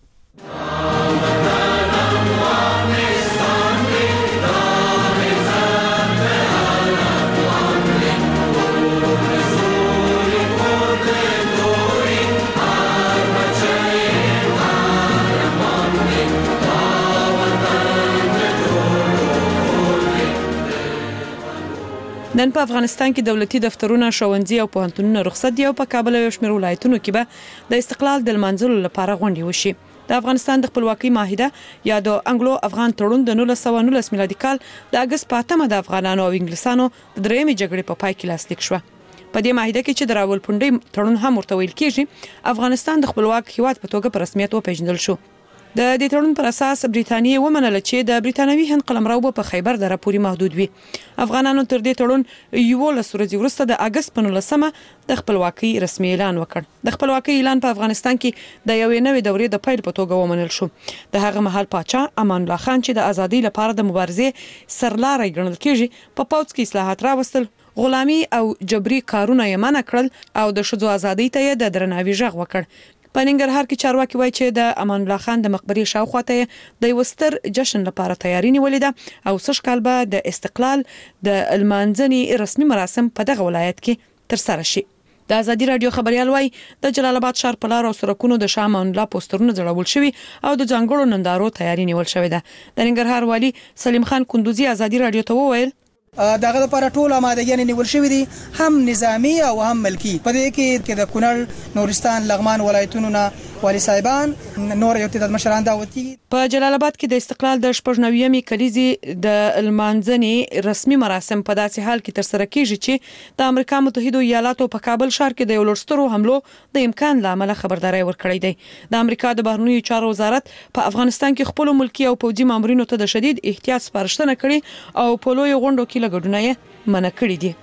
نن په افغانستان کې دولتي دفترونه، ښوونځي او پوهنتونونه رخصت دي او په کابل او شمېر ولایتونو کې به د استقلال د لمانځلو لپاره غونډې وشي. د افغانستان د خپلواکۍ معاهده یا د انګلو افغان تړون د نولس سوه نولس میلادي کال د اگست په اتمه د افغانانو او انګلیسانو د درېیمې جګړې په پای کې لاسلیک شوه. په دې معاهده کې چې د راولپنډۍ تړون هم ورته ویل کېږي، افغانستان د خپلواک هیواد په توګه په رسمیت وپېژندل شو. د دې تړون پر اساس بریتانیې ومنله چې د بریتانوي هند قلمرو په خیبر دره پورې محدود وي. افغانانو تر دې تړون یولس ورځې وروسته د اگست په نولسمه د خپلواکۍ رسمي اعلان وکړ. د خپلواکۍ اعلان په افغانستان کې د یوې نوې دورې د پیل په توګه ومنل شو. د هغه مهال پاچا امان الله خان چې د ازادۍ لپاره د مبارزې سرلاری ګڼل کېږي، په پوځ کې اصلاحات راوستل، غلامي او جبري کارونه یې منع کړل او د ښځو ازادۍ ته یې د درناوي غږ وکړ. په ننګرهار کې چارواکي وایي چې د امان الله خان د مقبرې شاوخوا ته د یو ستر جشن لپاره تیاری نیولې ده او سږ کال به د استقلال د لمانځنې رسمي مراسم په دغه ولایت کې ترسره شي. د ازادي رادیو خبريال وایي د جلال آباد ښار په لار او سړکونو د شاه امان الله پوسټرونه ځړول شوي او د ځانګړو نندارو تیاری نیول شوې ده. د ننګرهار والي سلیم خان کندوزي ازادي رادیو ته وویل دغه لپاره ټول آمادګي نیول شوې دي، هم نظامی او هم ملکی. په دې کې د کونړ، نورستان، لغمان ولایتونو نه والی صاحبان نور یو تعداد مشران دعوت کیږي. په جلال آباد کې د استقلال د شپږ نویمې کلیزې د لمانځنې رسمي مراسم په داسې حال کې ترسره کیږي چې د امریکا متحده ایالاتو په کابل ښار کې د یو لړسترو حملو د امکان لامل خبرداري ورکړې ده. د امریکا د بهرنیو چارو وزارت په افغانستان کې خپل ملکی او پوځي مامورینو ته د شدید احتیاط سپارښتنه کړې او په لوی غونډو کې لګډونه یې منع کړې دي.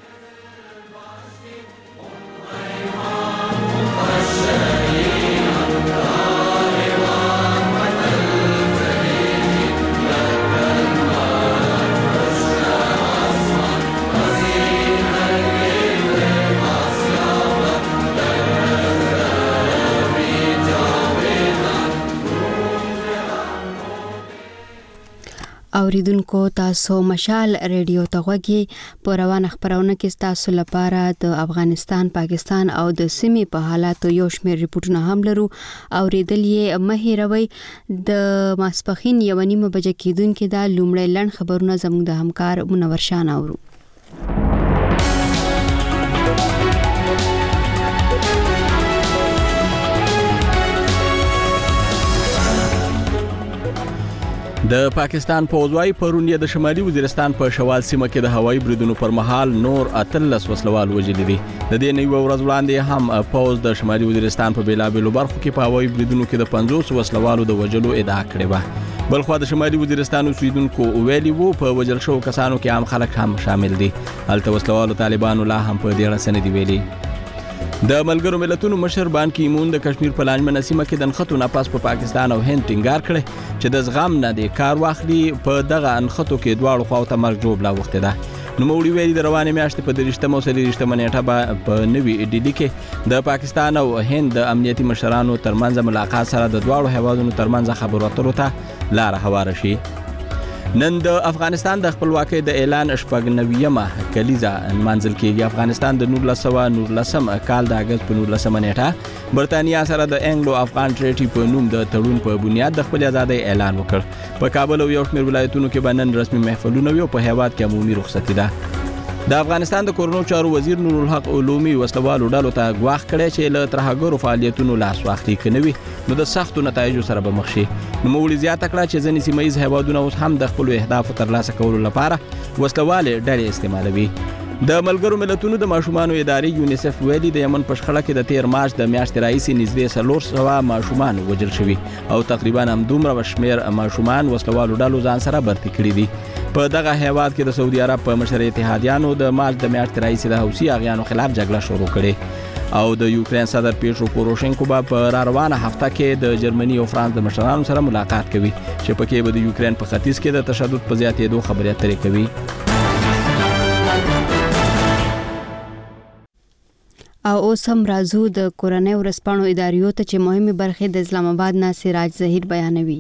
اوریدونکو تاسو مشال ریډیو ته غوږی په روان خبرونه کې تاسو لپاره د افغانستان، پاکستان او د سیمې په حالاتو یو شمېر ریپورتونه هم لرو. اوریدل یې مه هېروئ. د ماسپښین یوه نیمه بجه کېدونکې ده. لومړی لنډ خبرونه زموږ د همکار منور شاه اورو. د پاکستان پوځوي پرون د شمالي وزیرستان په شوال سیمه کې د هوایي بریدونو پر مهال نور اتلس وسلوال وژلي دي. د دې نه یو ورځ وړاندې هم پوځ د شمالي وزیرستان په بیلابېلو برخو کې په هوایي بریدونو کې د پنځوس وسلوالو د وژلو ادعا کړې وه. بلخوا د شمالي وزیرستان اوسیدونکو ویلي وو په وژل شوو کسانو کې عام خلک هم شامل دي. هلته وسلوالو طالبانو لا هم په دې اړه څه نه دي ویلي. د ملګرو ملتونو مشر بان کی مون د کشمیر په لانجمنه سیمه کې د نښتو ناپاس په پاکستان او هند ټینګار کړی چې د زغم نه د کار واخلي. په دغه نښتو کې دواړو خواو ته مرګ جوړه وخته ده. نوموړي ویلي د روانې میاشتې په درېشتمه او څلېرویشتمه نیټه به په نوي ډیلي کې د پاکستان او هند د امنیتي مشرانو ترمنځ ملاقات سره د دواړو هیوادونو ترمنځ خبرو اترو ته لاره هواره شي. نن د افغانستان د خپلواکۍ د اعلان شپږ نویمه کلیزه منځل کېږي. افغانستان د نولس سوه نولسم کال د اګست په نولسمه نیټه برتانیا سره د انګلو افغان ټریټي په نوم د تړون په بنیاد د خپل ازادۍ اعلان وکړ. په کابل او یو شمېر ولایتونو کې به نن رسمي محفلونه وي او په هیواد کې عمومي رخصتي ده. د افغانستان د کورونو چارو وزیر نور الحق علومي وسلوالو ډلو ته ګواښ کړی چې له ترهګرو فعالیتونو لاس واخلي، که نه وي نو د سختو نتایجو سره به مخ شي. نوموړي زیاته کړه چې ځینې سیمه ییز هیوادونه اوس هم د خپلو اهدافو ترلاسه کولو لپاره وسلوالې ډلې استعمالوي. د ملګرو ملتونو د ماشومانو ادارې یونیسف ویلي د یمن په شخړه کې د تیر مارچ د میاشتې راهیسې نږدې څلور سوه ماشومان وژل شوي او تقریبا همدومره شمېر ماشومان وسلوالو ډلو ځان سره برتې کړي دي. په دغه هیواد کې د سعودي عرب په مشر اتحادیانو د مارچ د میاشتې راهیسې د حوثي اغیانو خلاف جګړه شروع کړې او د یوکرین صدر پیټرو پوروشینکو به په را روانه هفته کې د جرمني او فرانس د مشرانو سره ملاقات کوي چې پکې به د یوکرین په ختیځ کې د تشدد په زیاتېدو خبرې اترې کوي. او اوس هم راځو د کورنۍ ورځپاڼو اداریو ته چې مهمه برخه د اسلام آباد نه سراج ظهیر بیانوي.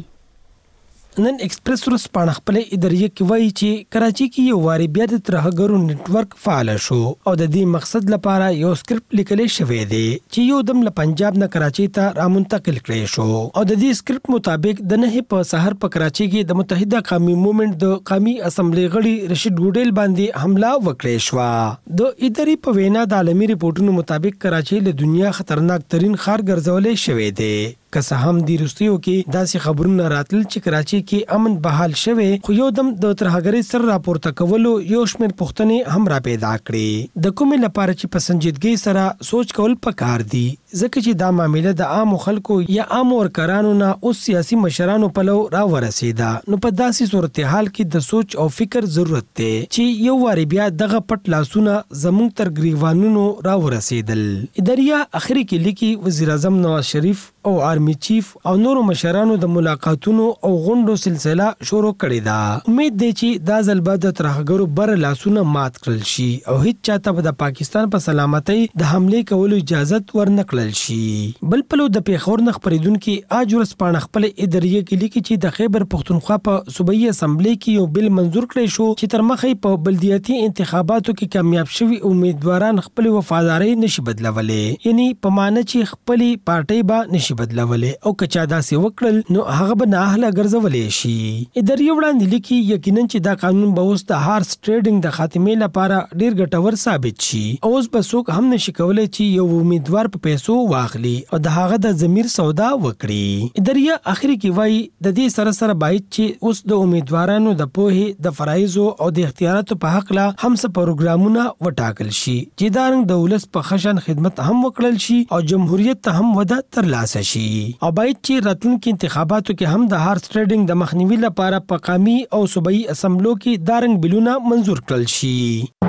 نن ایکسپریس ورځپاڼه خپل اداریه کې وایي چې کراچي کې یو واري بیا د ترهګرو نتورک فعال شو او د دې مقصد لپاره یو سکرپټ لیکل شوی دی چې یو دم له پنجاب نه کراچي ته رامنتقل کړی شو او د دې سکرپټ مطابق د نه په سحر په کراچي کې د متحده قومي موومېنټ د قومي اسمبلی غړي رشید ګوډیل باندې حمله وکړې شو. د اداري په وینا د عالمي ریپورتونو مطابق کراچي له دنیا خطرناک ترين ښار ګرځولې شوی دی. که څه هم د روسیو کې داسې خبرونه راتل چې کراچي کې امن بحال شوه، خو یو دم د ترهګرۍ سر راپورته کولو یو شمېر پوښتنې هم را پیدا کړې. د کومې لپاره چې په سنجیدګۍ سره سوچ کول پکار دي، ځکه چې دا معاملې د عام خلکو یا عام ورکرانو نه اوس سیاسي مشرانو په لو را ورسېده. نو په داسې صورتحال کې د سوچ او فکر ضرورت دی چې یو واری بیا دغه پټ لاسونه زموږ تر ګریوانونو را ورسېدل. اداریه اخري کې لیکي وزیر اعظم نواز شریف او آرمی چیف او نورو مشرانو د ملاقاتونو او غونډو سلسله شروع کړې ده. امید دی چې دا ځل به د ترهګرو بر لاسونه مات کړل شي او هیڅ چاته به د پاکستان په سلامتۍ د حمله کولو اجازه ورنکړل شي. بل پلو د پیښور نه خبرېدونکو اج ورځپاڼه خپل اداریه کې لیکي چې د خیبر پښتونخوا په صوبایي اسمبلی کې یو بل منزور کړی شو چې تر مخې په بلدیاتي انتخاباتو کې کامیاب شوي امیدواران خپل وفاداری نشي بدلولې، یعنی په معنی چې خپل پارټي به نشي بدلولې او کچا داسې وکړل نو هغه به نه اهله ګرځولې شي. اداریه وړاندې لیکي یقینا چې دا قانون به اوس د هارس ټریډینګ د خاتمې لپاره ډیر ګټور ثابت شي. اوس به څوک هم نشي کولای چې یو امیدوار په پیسو واخلي او د هغه د ضمیر سودا وکړي. اداریه اخري کې وایي د دې سره سره باید چې اوس د امیدوارانو د پوهې د فرایضو او د اختیاراتو په حق لا هم څه پروګرامونه وټاکل شي چې دا رنګ د ولس په خشن خدمت هم وکړل شي او جمهوریت ته هم وده ترلاسه شي. او باید چې راتلونکي انتخاباتو کې هم د هارس ټریډینګ د مخنیوي لپاره په قومي او صوبایي اسمبلو کې دا رنګ بلونه منزور کړل شي.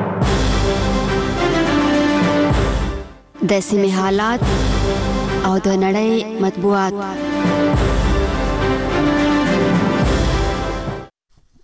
د سیمې حالات او د نړۍ مطبوعات.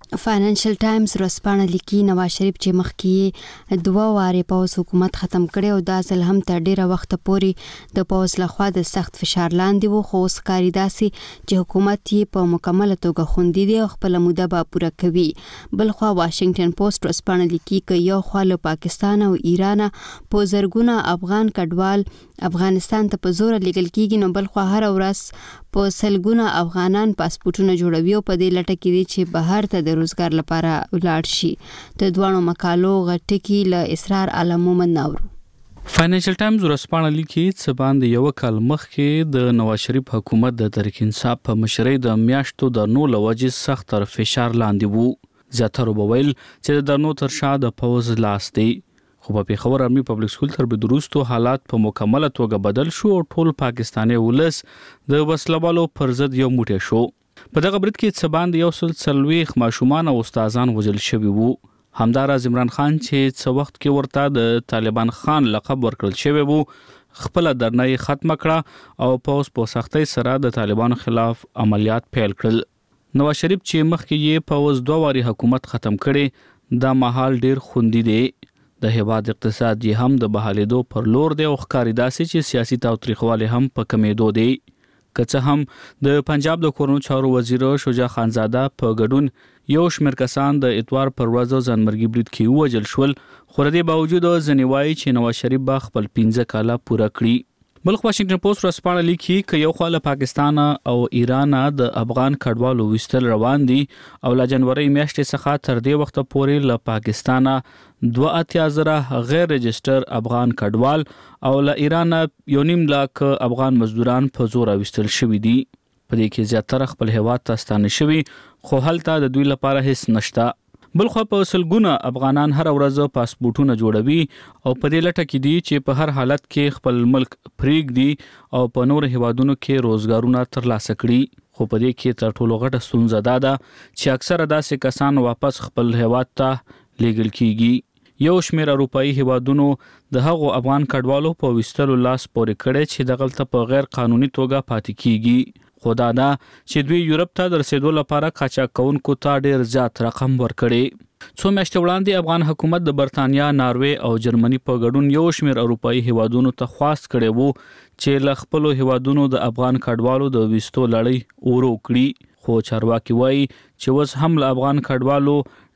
فاینانشل ټایمز ورځپاڼه لیکي نواز شریف چې مخکې دوه وارې پوز حکومت ختم کړي او دا ځل هم تر ډیره وخت پورې د پوز لخوا د سخت فشار لاندې وو، خو اوس ښکاري داسې چې حکومت یې په مکمله توګه خوندي دی او خپله موده به پوره کوي. بلخوا واشنگټن پوسټ ورځپاڼه لیکي که یو خوا له پاکستان او ایران په زرګونه افغان کډوال افغانستان ته په زور لیږل کیږي، نو بلخوا هر ورځ په سلګونه افغانان پاسپورتونه جوړوي او په دې لټه کې دي چې بهر ته د روزګار لپاره ولاړ شي. د دوانو مقالو غټکی له اسرار عالم مومن ناورو. فاینانشل ټایمز ورځپاڼه لیکي چې باندې یو کال مخکې د نواز شریف حکومت د تحریک انصاف په مشرۍ د میاشتو د نو لوجې سخت تر فشار لاندې وو. زیاتره وویل چې د نو تر شا د پوز لاس دی، خو په پیښور آرمي پبلک سکول تر بدروستو حالات په مکمله توګه بدل شو او ټول پاکستاني ولس د وسلوالو پر ضد یو موټی شو. په دغه برید کې څه باندې یو سل څلوېښت ماشومان او استادان وژل شوي وو. همداراز عمران خان چې څه وخت کې ورته د طالبان خان لقب ورکړل شوی وو خپل درنۍ ختم کړه او په اوس په سختۍ سره د طالبانو خلاف عملیات پیل کړل. نواز شریف چې مخکې یې په اوس دوه واري حکومت ختم کړي دا مهال ډیر خوندي دی. د هیواد اقتصاد یې هم د بحالېدو پر لور دی او ښکاري داسې چې سیاسي تاوتریخوالی هم په کمېدو دی. که څه هم د پنجاب د کورنیو چارو وزیر شجاع خانزاده په ګډون یو شمېر کسان د اتوار پر ورځ ځانمرګي برید کې ووژل شول، خو د دې باوجود ځینې وایي چې نواز شریف به خپل پنځه کاله پوره کړي. بلخ واشنگټن پوسټ ورځپاڼه لیکي که یو خوا له پاکستان او ایران د افغان کډوالو ویستل روان دي او له جنوري میاشتې څخه تر دې وخت پورې له پاکستان دوه اتیا زره غیر رجسټر افغان کډوال او له ایران یو نیم لاک افغان مزدوران په زور ویستل شوي دي. په دې کې زیاتره خپل هیواد ته ستانه شوي، خو هلته د دوی لپاره هیڅ نشته. بلخوا په سلګونه افغانان هر ورځ پاسپورتونه جوړوي او په دې لټه کې دي چې په هر حالت کې خپل ملک پرېږدي او په نور هیوادونو کې روزګارونه ترلاسه کړي. خو په دې کې تر ټولو غټه ستونزه دا ده چې اکثره داسې کسان واپس خپل هیواد ته لیږل کیږي. یو شمېر اروپایي هیوادونو د هغو افغان کډوالو په ویستلو لاس پورې کړی چې دغلته په غیر قانوني توګه پاتې کیږي. خو دا ده چې دوی یورپ ته د رسیدو لپاره قاچاق کوونکو ته ډیر زیات رقم ورکړي. څو میاشتې وړاندې افغان حکومت د برتانیا، ناروې او جرمني په ګډون یو شمېر اروپایي هیوادونو ته خواست کړی وو چې له خپلو هیوادونو د افغان کډوالو د ویستو لړۍ ورو کړي، خو چارواکي وایي چې اوس هم له افغان کډوالو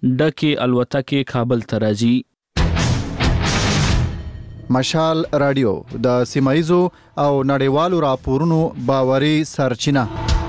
ډکې الوتکې کابل ته راځي. مشال رادیو د سیمایزو او نړیوالو راپورونو باوري سرچینه.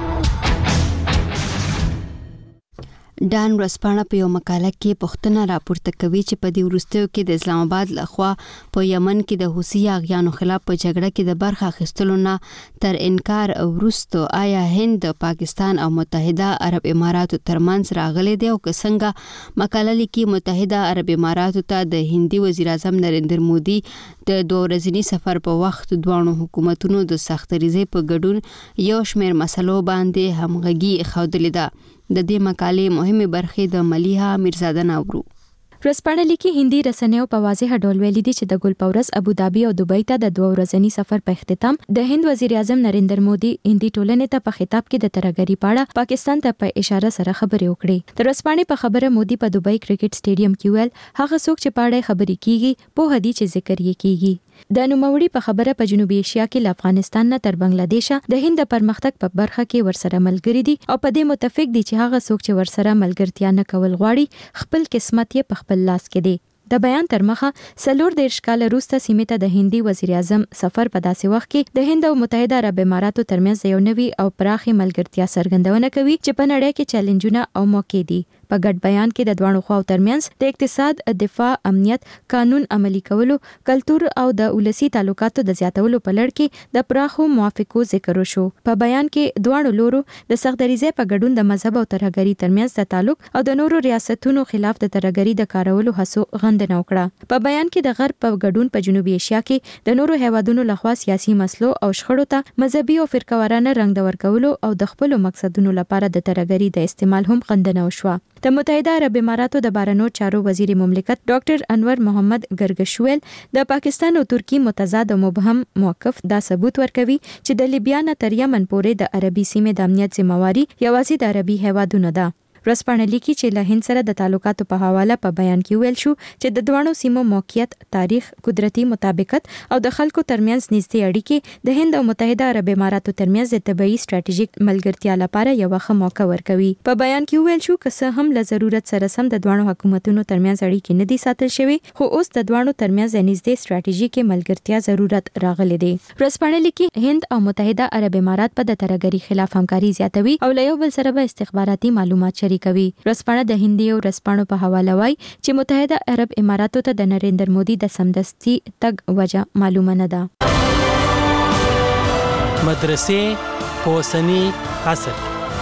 ډان ورځپاڼه په یو مقاله کې پوښتنه راپورته کوي چې په دې وروستیو کې د اسلام آباد لخوا په یمن کې د حوثي اغیانو خلاف په جګړه کې د برخه اخیستلو نه تر انکار وروسته آیا هند د پاکستان او متحده عرب اماراتو ترمنځ راغلي دی او که څنګه. مقاله لیکي متحده عرب اماراتو ته د هندي وزیر اعظم نریندر مودي د دوه ورځني سفر په وخت دوه حکومتونو د سختریزۍ په ګډون یو شمېر مسلو باندې همغږي ښودلې ده. د دې مقالې مهمه برخې د ملیحه میرزاده ناورو. ورځپاڼه لیکي هندي رسنیو په واضح ډول ویلي دي چې د ګل پورس ابوظبي او دوبۍ ته د دوه ورځني سفر په اختتام د هند وزیر اعظم نریندر مودي هندي ټولنې ته په خطاب کې د ترهګرۍ په اړه پاکستان ته په اشاره سره خبرې وکړې. د ورځپاڼې په خبره مودي په دوبۍ کرکټ سټیډیم کې ویل هغه څوک چې په اړه خبرې کیږي په هدي چې ذکر یې کیږي. د نوموړي په خبره په جنوبي ایشیا کې له افغانستان نه تر بنگلاديش د هند د پرمختګ په برخه کې ورسره ملګري دي او په دې متفق دي چې هغه څوک چې ورسره ملګرتیا نه کول غواړي خپل قسمت یې په خپل لاس کې دی. د بیان تر مخه څلور دېرش کاله وروسته سیمې ته د هندي وزیر اعظم سفر په داسې وخت کې د هند او متحده عرب اماراتو ترمنځ یو نوي او پراخي ملګرتیا څرګندونه کوي چې په نړۍ کې چیلنجونه او موقع دي. په ګډ بیان کې د دوه خواو ترمنځ د اقتصاد، دفاع، امنیت، قانون عملي کولو، کلتور او د ولسی تعلقاتو د زیاتولو په لړ کې د پراخو موافقو ذکر وشو. په بیان کې دوه لورو د سختدریزۍ په ګډون د مذهب او ترهګرۍ ترمنځ د تعلق او د نورو ریاستونو خلاف د ترهګرۍ د کارولو هڅو غندنه وکړه. په بیان کې د غرب په ګډون په جنوبي ایشیا کې د نورو هیوادونو لخوا سیاسي مسلو او شخړو ته مذهبي او فرقوارانه رنګ د ورکولو او د خپل مقصدونو لپاره د ترهګرۍ د استعمال هم غندنه وشوه. د متحده عرب اماراتو د بهرنیو چارو وزیر مملکت ډاکټر انور محمد ګرګشویل د پاکستان او ترکی متضاد او مبهم موقف دا ثبوت ورکوي چې د لیبیا نه تر یمن پورې د عربي سیمې د امنیت ذمہواری یوازې د عربي هیوادونو ده. ورځپاڼه لیکي چې له هند سره د تعلقاتو په حواله په بیان کې ویل شو چې د دوانو سیمو موقعیت، تاریخ، قدرتي مطابقت او د خلکو ترمنځ نږدې اړیکې د هند او متحده عرب اماراتو ترمنځ د طبيعي ستراتیژیک ملګرتیا لپاره یو ښه موقع ورکوي. په بیان کې ویل شو که څه هم له ضرورت سره سم د دوانو حکومتونو ترمنځ اړیکې نه دي ساتل شوی، خو اوس د دوانو ترمنځ نږدې ستراتیژیک ملګرتیا ضرورت راغلی دی. ورځپاڼه لیکي هند او متحده عرب امارات په د ترهګرۍ خلاف همکاري زیاتوي او له یو بل سره به استخباراتي معلومات شریکوي. ورځپاڼه د هندي او ورځپاڼو په حواله وایي چې متحده عرب اماراتو ته د نریندر مودي د سمدستي تګ وجه معلومه نه ده. مدرسې په اوسني عصر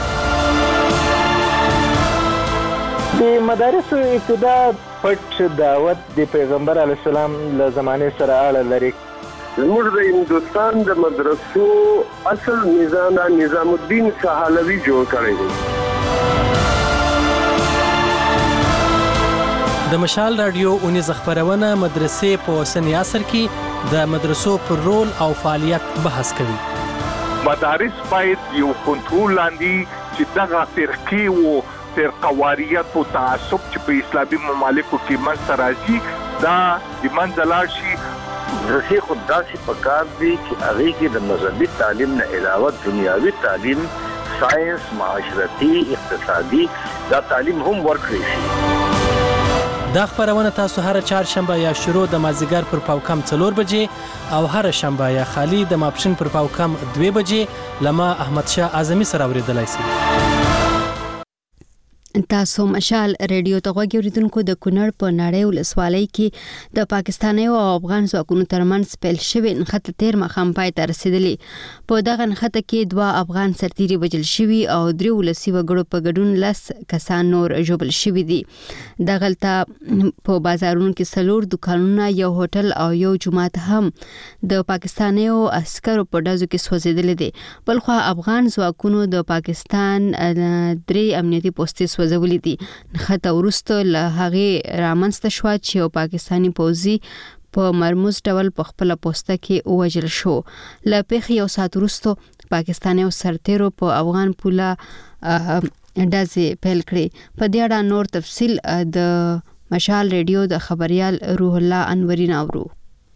د مدارسو ابتدا پټ دعوت د پیغمبر علی السلام له زمانه سره اړه لري. زموږ د هندوستان د مدرسو اصل نظام نظام الدین سهالوی جوړ کړی دی. د مشال رادیو اونیز خبرونه مدرسې په اوسني عصر کې د مدرسو پر رول او فعالیت بحث کوي. مدارس باید یو کنټرول لاندې چې دغه فرقې وو فرقواریت او تعصب چې په اسلامي ممالکو کې منځته راځي دا د منځه لاړ شي. مدرسې خو داسې پکار دي چې هغې کې د مذهبي تعلیم نه علاوه دنیاوي تعلیم، ساینس، معاشرتي، اقتصادي دا تعلیم هم ورکړی شي. دا خبرونه تاسو هر چهارشنبه یا شروع د مازدیګر پر پاوکم څلور بجې او هر شنبه یا خالی د ماپښین پر پاوکم دوه بجې لما احمد شاه اعظمي سره اوریدلای شئ. تاسو مشال ریډیو ته غوږی اوریدونکو د کونړ په نړۍ ولسوالۍ کې د پاکستاني او افغان ځواکونو ترمنځ پیل شوی نښته تیر مخام پای ته رسیدلی. په دغه نښته کې دوه افغان سرتیري وژل شوي او درې ولسي وګړو په ګډون لس کسان نور ژوبل شوي دي. دغلته په بازارونو کې څلور دکانونه، یو هوټل او یو جومات هم د پاکستاني او عسکرو په ډزو کې سوځېدلي دي. بلخوا افغان ځواکونو د پاکستان درې امنیتي پوستې وزولې دي. نښته وروسته له هغې رامنځته شوه چې یو پاکستاني پوځي په مرموز ډول په خپله پوسته کې ووژل شو. له پیښې یو ساعت وروسته پاکستانیو سرتیرو په افغان پوله ډزې پیل کړې. په دې اړه نور تفصیل د مشال ریډیو د خبریال روح الله انورین اورو.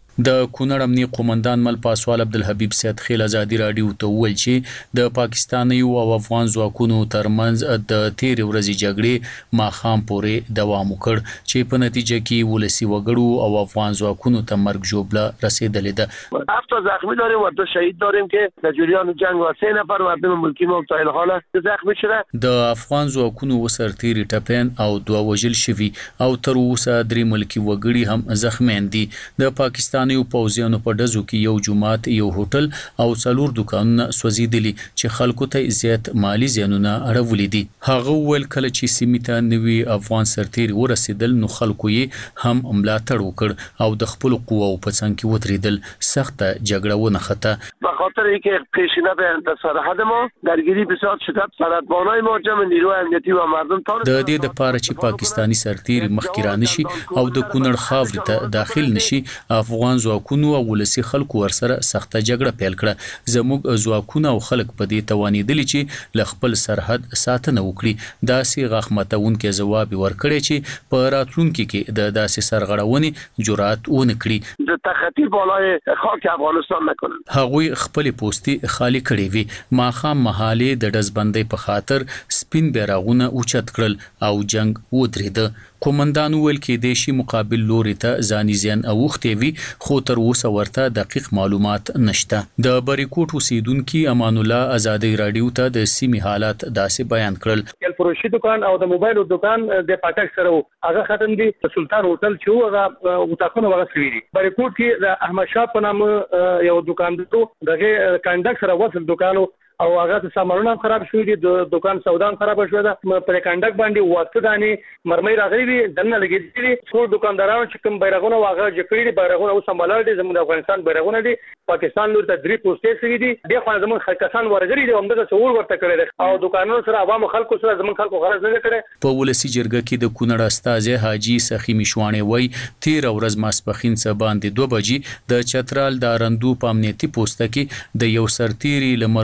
د کونړ امنی قومندان مل پاسوال عبدالحبیب سید خیل ازادي رادیو ته ویل چې د پاکستاني او افغان ځواکونو ترمنځ د تیر ورځې جګړې ماخام پورې دوام وکړ چې په نتیجه کې ولسی وګړو او افغان ځواکونو ته مرګ ژوبله رسیدلې ده. هفت زخمی داریم و دو شهید داریم که در جریان جنگ و سه نفر مردم ملکی مبتلا حال زخمی شده. د افغان ځواکونو وسرتیري ټپین او دوه وژل شوي او تر اوسه درې ملکی وګړي هم زخمیان دي. د پاکستان یو پوځیانو په ډزو کې یو جومات، یو هوټل او څلور دکانونه سوځېدلي چې خلکو ته زیات مالی زیانونه اړولي دي. هغه ویل کله چې سیمې ته نوي افغان سرتیري ورسېدل نو خلکو یې هم ملاتړ وکړ او د خپلو قواو په څنګ کې ودرېدل. سخته جګړه ونښته. به خاطر اینکه پیشینه سرحد ما درگیری بسیار شدت سرحدبانای ما جمع نیروی امنیتی و مردم تان د دې لپاره چې پاکستانی سرتیري مخکې رانشي او د کونړ خاورې ته داخل نشي، افغان ځواکونو او ولسی خلکو ورسره سخته جګړه پیل کړه. زموږ ځواکونه او خلک په دې توانېدلي چې له خپل سرحد ساتنه وکړي. داسې غاښمتونکي ځواب ورکړی چې په راتلونکي کې د داسې سرغړونې جرأت ونه کړي. د تخطی بالای خاک افغانستان نکنن. هغوی خپل پوستې خالی کړې وي. ماخام مهاله د ډزبندۍ په خاطر سپین بیرغونه اوچت کړل او جنگ ودرېده. قومندان ویل کې د شي مقابل لوري ته ځاني زیان اوختې وي، خو تر اوسه ورته دقیق معلومات نشته. د بریکوټ اوسیدونکو امان الله ازادي رادیو ته د سیمې حالات داسې بیان کړل. یل فروشي دکان او د موبایل دکان د پټک سره هغه ختم دي. سلطان هوټل چې هغه وتاخونه هغه سوي دي. بریکوټ کې د احمد شاه په نام یو دکان دی، دغه کاندک سره وصل دکانو او هغه سامانونه خراب شوی دي. د دکان سودا خراب شوی ده. پر کاندک باندې واته دانې مرمۍ راغلي دي، دنه لګېدلي دي. ټول دکاندارانو چې کوم بیرغونه واغه جکړي دي، بیرغونه اوس سمبالر دي. زموږ د افغانستان بیرغونه دي. پاکستان لور ته درې پوسټې سوي دي. د خو زموږ کسان ورغلي دي، همدغه څور ورته کړی دي او دکانونو سره عوامو خلکو سره زموږ خلکو غرض نه کړي. په ولسی جرګه کې د کونړ استاذ حاجی سخی مشوانه وای تیر ورځ ماسپخین څخه باندې دوه بجې د چترال د رندو په امنیتي پوسټ کې د یو سرتیري لمرموزي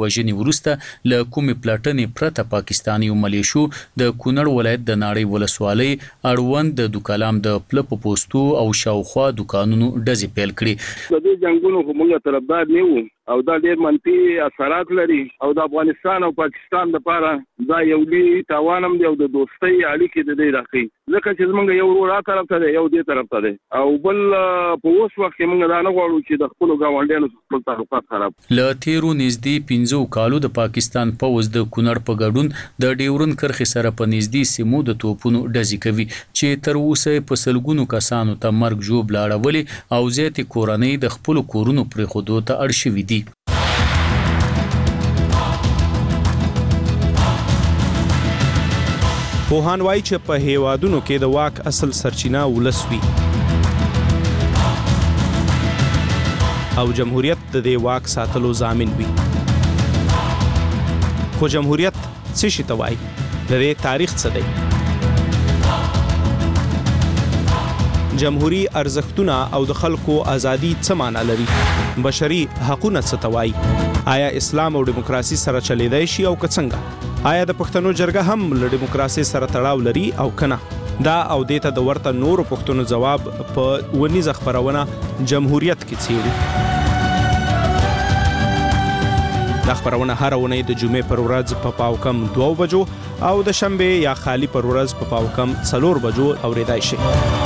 وژنې وروسته له کومې پلټنې پرته پاکستاني ملیشو د کونړ ولایت د ناړۍ ولسوالۍ اړوند د دوکالام د پله په پوستو او شاوخوا دوکانونو ډزې پیل کړې. د دې جنگونو خو موږ طرفدار نه وو او دا ډېر منفي اثرات لري او د افغانستان او پاکستان لپاره دا یو لوی تاوان هم دی او د دوستۍ اړیکې د دې راخي ځکه چې موږ یو ورا طرف ته یو دې طرف ته او بل په اوس وخت کې موږ دا نه غواړو چې د خپل گاونډیانو خپل تعلقات خراب. له تیرو نږدې پنځو کالو د پاکستان پوځ د کونړ په ګډون د ډیورن کرښې سره په نږدې سیمو د توپونو ډزې کوي چې تر اوسه په سلګونو کسانو ته مرګ ژوبله اړولې او زیاتې کورنۍ د خپلو کورونو پرېښودو ته اړ شوي دي. پوهان وایي چې په هیوادونو کې د واک اصل سرچینه ولس وي او جمهوریت د دې واک ساتلو ضامن وي. خو جمهوریت څه شي ته وایي؟ د دې تاریخ څه دی؟ جمهوری ارزښتونه او د خلکو ازادي څه معنا لري؟ بشري حقوقونه څه ته وایي؟ آیا اسلام او دیموکراسي سره چلیدای شي او که څنګه؟ آیا د پښتنو جرګه هم له دیموکراسي سره تړاو لري او کنه؟ دا او دیته د ورته نورو پښتنو جواب په ونیزه خبرونه جمهوریت کې څیړي. دا خبرونه هر اونۍ د جمعې پر ورځ په پاو کم دوه بجو او د شنبه یا خالی پر ورځ په پاو کم څلور بجو اوریدای شي.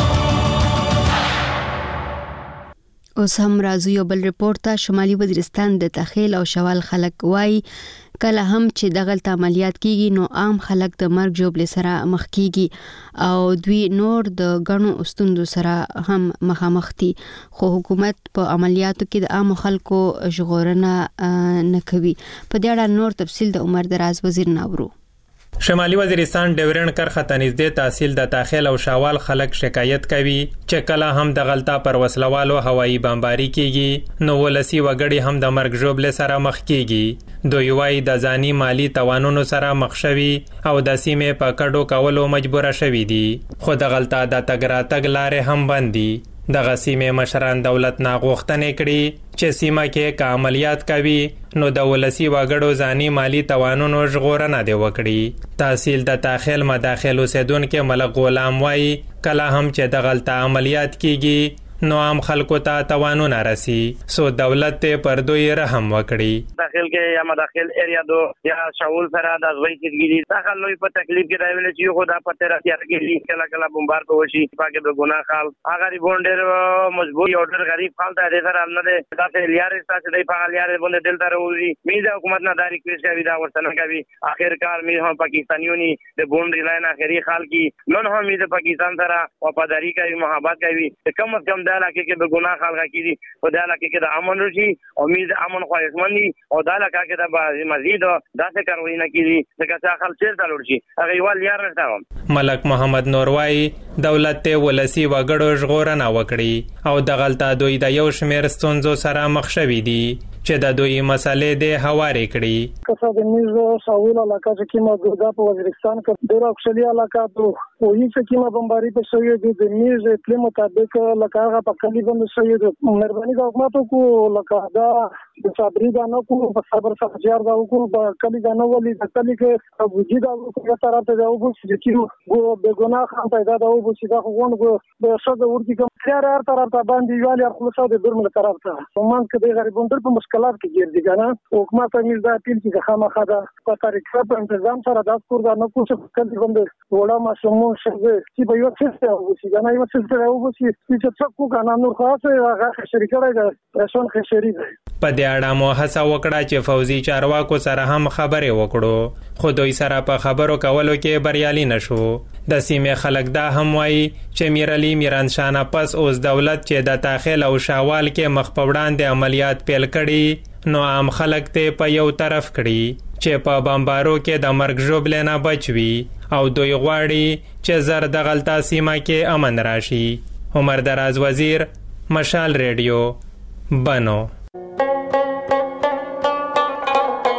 اوس هم راځو یو بل ریپورت ته. شمالي وزیرستان د تخیل او شوال خلک وای کله هم چې دغلت عملیات کیږي نو عام خلک د مرګ ژوبلې سره مخ کیږي او دوی نور د غنو استوندو سره هم مخامخ دي خو حکومت په عملیاتو کې د عام خلکو ژغورنه نه کوي. په دې اړه نور تفصیل د عمر دراز وزیر ناورو. شمالي وزیرستان ډیورن کرخه ته نږدې تحصیل د تاخیل او شاوال خلک شکایت کوي چې کله هم د غلطه پر وسلوالو هوایي بمباري کیږي نو ولسی وګړي هم د مرګ ژوبلې سره مخ کیږي. دوی وايي د ځاني مالی توانونو سره مخ شوي او د سیمې په کډو کولو مجبور شوي دي خو د غلطه د تګ راتګ لارې هم بند دي. دغه سیمې مشران دولت نه غوښتنې کړي چې سیمه کې که عملیات کوي نو د ولسی وګړو ځاني مالی توانونو ژغورنه دی وکړي. تحصیل د تاخیل مداخل اوسیدونکو ملک غلام وایي کله هم چې د غلطه عملیات کیږي نو عام خلکو ته توانونه رسی سو دولت ته پر دوی رحم وکړي. داخل کې یا مداخل ایریا دو یا شاول سره د ځوي کېږي داخل لوی په تکلیف کې راویل چې خو دا پته راځي چې کله کله بمبار په وشي پاکه د ګناه خال هغه ریبونډر مجبور یو ډېر غریب خال ته دې سره نه ده تاسو لیارې تاسو دې په لیارې باندې دل ته وروي می د حکومت نه داري کوي چې دا ورسنه کوي اخر کار می هم پاکستانیونی د بونډ لاین اخري خال کې نن هم می د پاکستان سره وفاداری کوي محبت کوي کم از کم د علاقې کې د ګناه خال کوي او د علاقې کې د امن روشي امید امن خواهشمندي او د علاقې کې د مزید داسې کاروي نه کیږي ځکه چې خلک چیرته لورشي هغه یو لیار نه تاوم. ملک محمد نوروای دولت ته ولسی وګړو ژغورنه وکړي او د غلطه دوی د یو شمیر ستونزو سره مخ شوي دي چې د دوی مسلې د هوارې کړي. کسا د میز ساول علاقه چې کیما ګردا په وزیرستان کې ډېر اکثري علاقه ته وایي چې کیما بمباري په شوی دي د میز په مطابق لکه هغه په کلی باندې شوی دي مهرباني د حکومت کو لکه دا د صبري دا نه کو په صبر سره جار دا کو په کلی دا نه ولي د کلی کې وجود او په طرف ته دا وبو چې کیو به ګناه خام پیدا دا وبو چې دا غون د شګه ورتي کوم خیر هر طرف ته باندې ویالي خپل څه د برمل طرف ته ومان کې د غریبوندر په مشکلات کې ګرځي کنه حکومت یې دا پیل چې خامخا دا په طریقه په تنظیم سره دا کور دا نه کو چې کله باندې وړا ما شمو شګه چې به یو څه او چې کنه یو څه او چې چې څه کو کنه نور خاصه هغه شریک راځي رسون خشري په دې اړه مو هڅه وکړه چې فوزي چارواکو سره هم خبرې وکړو خو دوی سره په خبرو کولو کې بریالي نشو. د سیمې خلک دا هم وایي چې میرعلی میرانشاه پس اوس دولت چې د تاخیل او شاوال کې مخ په وړاندې عملیات پیل کړي نو عام خلک ته په یو طرف کړي چې په بمبارو کې د مرګ ژوبلې نه بچوي او دوی غواړي چې زر د غلطه سیمه کې امن راشي. عمر دراز وزیر مشال ریډیو بنو.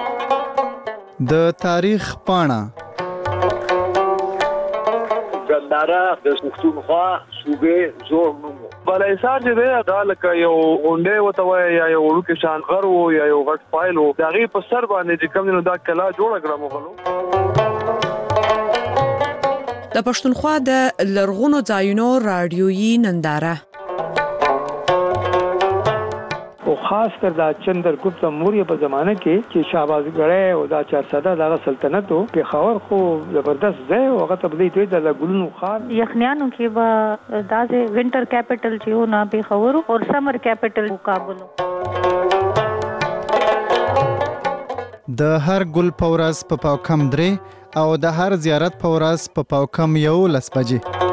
د تاریخ پاڼه د ننداره د پښتونخوا صوبې زوړ نوم بلایسار چې دی دا لکه یو غونډې وته وای یا یو وړوکی شان غر و یا یو غټ فایل و د هغې په سر باندې چې کوم دی نو دا کلا جوړه کړه مغلو. د پښتونخوا د لرغونو ځایونو رادیويي ننداره او خاص کر دا چندرګپت موریه په زمانه کې چې شهبازګړی او دا چارسده دغه سلطنت او پېښور خو زبردست ځای او هغه ته بدلی دوی د ګلونو خار یخنیانو کې به دا د وینټر کیپټل چې و نه پېښور او سمر کیپټل کابل. د هر ګل پورس په پاو کم درې او د هر زیارت پورس په پاو کم یو لس بجې.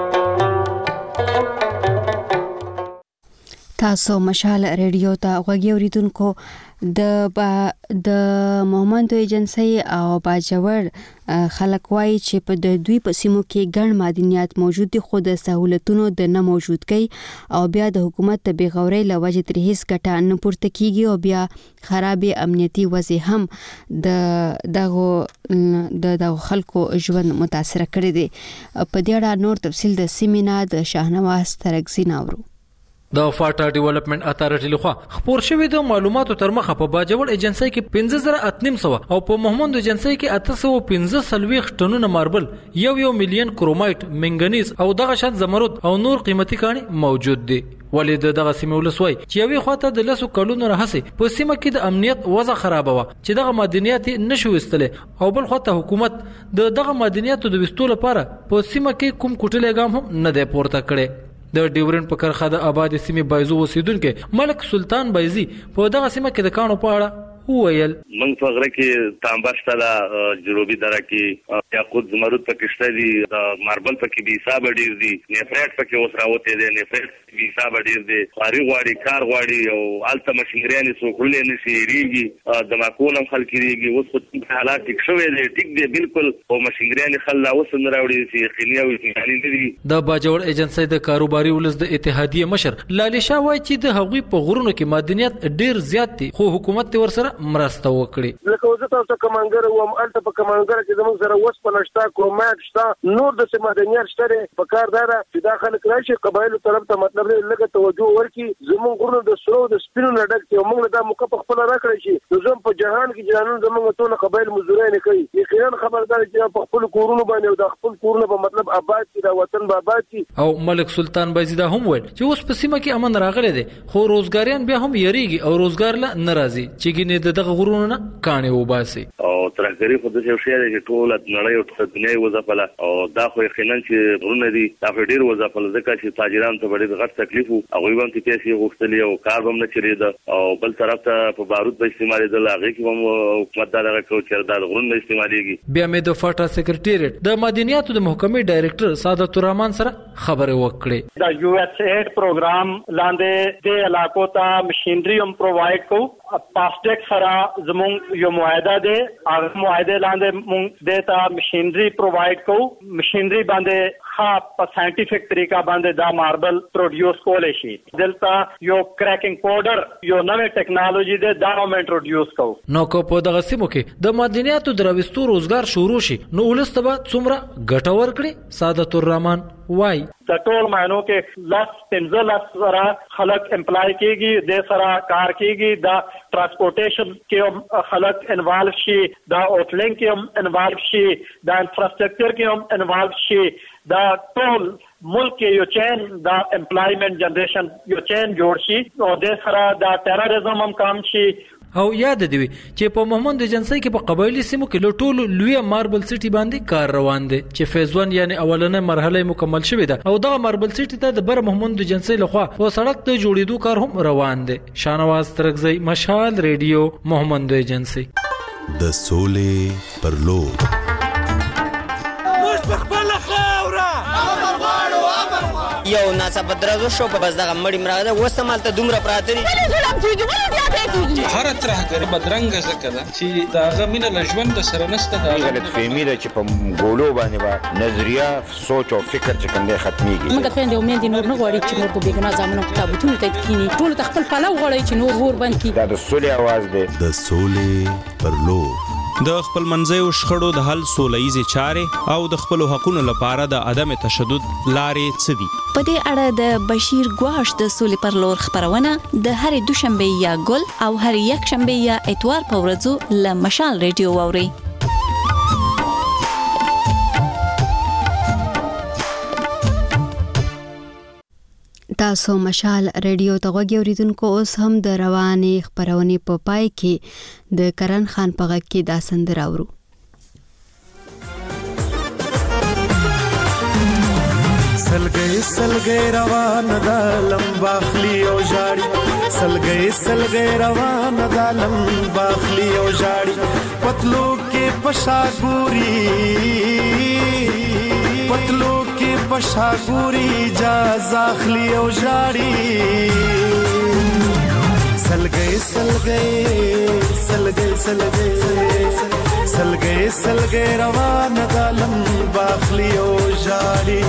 تاسو مشال ریډیو ته غوږی اوریدونکو د با د مومند ایجنسی او باجوړ خلک وایي چې په د دوی په سیمو کې ګڼ معدنیات موجود دي خو د سہولتونو د نه موجودګۍ او بیا د حکومت د بیغورۍ له وجې ترې هیڅ ګټه نه پورته کیږي او بیا خرابې امنیتي وضع هم د دغه د دغه خلکو ژوند متاثر کړی دی. په دې اړه نور تفصیل د سیمینا د شاهنواز ترکزی ناورو. د فاټا ډیولپمنٹ اتارټی لخوا خبر شوی د معلوماتو تر مخه په باجوړ ایجنسی کې پنځه زره اتنیم سو او په محمد ایجنسی کې اته سو پنځه سلويخ ټنونه ماربل یو یو میلیون کرومایټ منګنیز او دغه شان زمرد او نور قیمتي کاني موجود دي. ولې دغه سیمه ولسوي چې یوې خواته د لسو کلونو راهسي په سیمه کې د امنیت وضع خراب و چې دغه معدنیات نشو وستلې او بل خواته حکومت د دغه معدنیاتو د وستلو لپاره په سیمه کې کوم کوټلې ګام هم نه دی پورته کړي. د ډیورن په کرخه د آباد سیمې بایزو اوسیدونکو ملک سلطان بایزي په دغه سیمه کې د کانو په اړه وویل. من په غره کې تانبشته د جنوبي دره کې یاقوت زمرد پکې شته دي، د ماربل پکې بي حساب ډیر دي، نیفریټ پکې اوس راوته دي، نیفریټ بي حساب ډیر دي، خاري غواړي کار غواړي او الته ماشينرياني سو کولې نشي ریږي د ماکولم خلک ریږي. اوس په حالات کې شوې دي ټیک دي بالکل او ماشينرياني خلا اوس نه راوړي چې خنیا او یعنی دي. د باجوړ ایجنسی د کاروباري ولس د اتحادیه مشر لالی شاه وایي چې د هغوی په غرونو کې معدنیات ډیر زیات دي خو حکومت ور سره مرسته وکړي. لکه وزه تاسو کمانګر وم الته په کمانګر کې زموږ سره وس په نشتا کرومات شته نور د سمادنیار شته په کار دار چې داخله راشي قبایلو طرف ته مطلب لکه توجه ورکي زموږ غرونو د سرو د سپینو لډک ته موږ دا موقع په خپل راکړی شي زم په جهان کې جنانو زموږ ټول قبایل مزورای نه کوي. یقینا خبردار چې په خپل کورونو باندې د خپل کورونو په مطلب آباد چې د وطن آباد چې او ملک سلطان بایزیدا هم ویل چې اوس په سیمه کې امن راغلی دی خو روزګاریان بیا هم یریږي او روزګار لا ناراضي چې ګینه دغه غرونو نه کاني وباسي او ترګری خو د څه شي چې ټول نړۍ او دنیا وظیفه او دا خو یقینا چې غرونه دي دا ډیر وظیفه ځکه چې تاجران ته ډیر غټ تکلیف او غوي هم پیسې غوښتلې او کار هم نه چریده او بل طرف ته په بارود به استعمالي د لاغې کې هم حکومت دا راکړو چې دا غرونه استعماليږي. بیا مې د فاټا سیکریټریټ د مدنیاتو د محکمې ډایریکټر سعادت الرحمن سره خبرې وکړې. د یو ایس ایډ پروګرام لاندې د علاقو ته ماشينري هم پرووایډ کو پاسټیک سره زموږ یو معاهده ده هغه معاهده لاندې موږ د تا ماشينري پرووایډ کو ماشينري باندې ها په ساينټیفیک طریقه باندې دا ماربل پروډوس کولای شي. دلته یو کریکینګ پاوډر یو نوې ټیکنالوژي ده دا هم انټروډوس کو. نو کو په دغه سیمو کې د معدنیاتو دروستو روزګار شروع شي نو ولستبه څومره ګټور کړي. سعادت الرحمن وای د ټول معنو کې لاس پنځه لاس سره خلک امپلای کیږي د سره کار کیږي دا ترانسپورټیشن کې خلک انوالو شي دا اوټلینګ کې هم انوالو شي دا انفراستراکچر کې هم انوالو شي دا ټول ملک یو چین دا امپلایمنت جنریشن یو چین جوړ شي او د سره دا ټیرریزم هم کم شي. او یاد دی چې په محمد ایجنسی کې په قبایلی سیمو کې لټول لوی ماربل سټي باندې کار روان دي چې فیز ون یعنی اولنې مرحله مکمل شوې ده او دغه ماربل سټي ته د بر محمد ایجنسی لخوا په سړک ته جوړېدو کار هم روان دي. شاهنواز ترکزی مشال ریډیو محمد ایجنسی د سولې پر لور موږ خپل خاوره یو ناڅه بدرزو شو په بس دغه مړی مراده وسمال ته دومره پراتري ولې ظلم کیږي ولې زیاتې کیږي هر ترهګر بدرنګ زکه ده چې دا غمینه لژوند سره نسته دا غلط فهمي ده چې په ګولو باندې با نظریه سوچ او فکر چې کنده ختميږي. موږ خويندې امید نور نه غواړي چې نور په بیګنا ځامنو کتابونه ته کینی ټول تخپل پلو غواړي چې نور ور باندې کی دا د سولې आवाज ده د سولې پر لور د خپل منځیو شخړو د حل سولهییزې چارې او د خپل حقوقو لپاره د عدم تشدد لارې څه دي. په دې اړه د بشیر ګواش د سولې پر لور خبرونه د هرې دوشنبه یا ګل او هرې یک شنبه یا اتوار په ورځو له مشال ریډیو واوري. تاسو مشال ریډیو ته غوږی اوریدونکو، اوس هم د روانې خبرونې په پای کې د کرن خان په غږ کې دا سندره اورو. سلګي سلګي روان د لمباخلی او جاړي، سلګي سلګي روان د لمباخلی او جاړي، پتلو کې پشاګوري پتلو کې پشاګوري جازاخلی او جاړي، سلګي سلګي سلګي سلګي سلګي سلګي روان د لمباخلی او جاړي.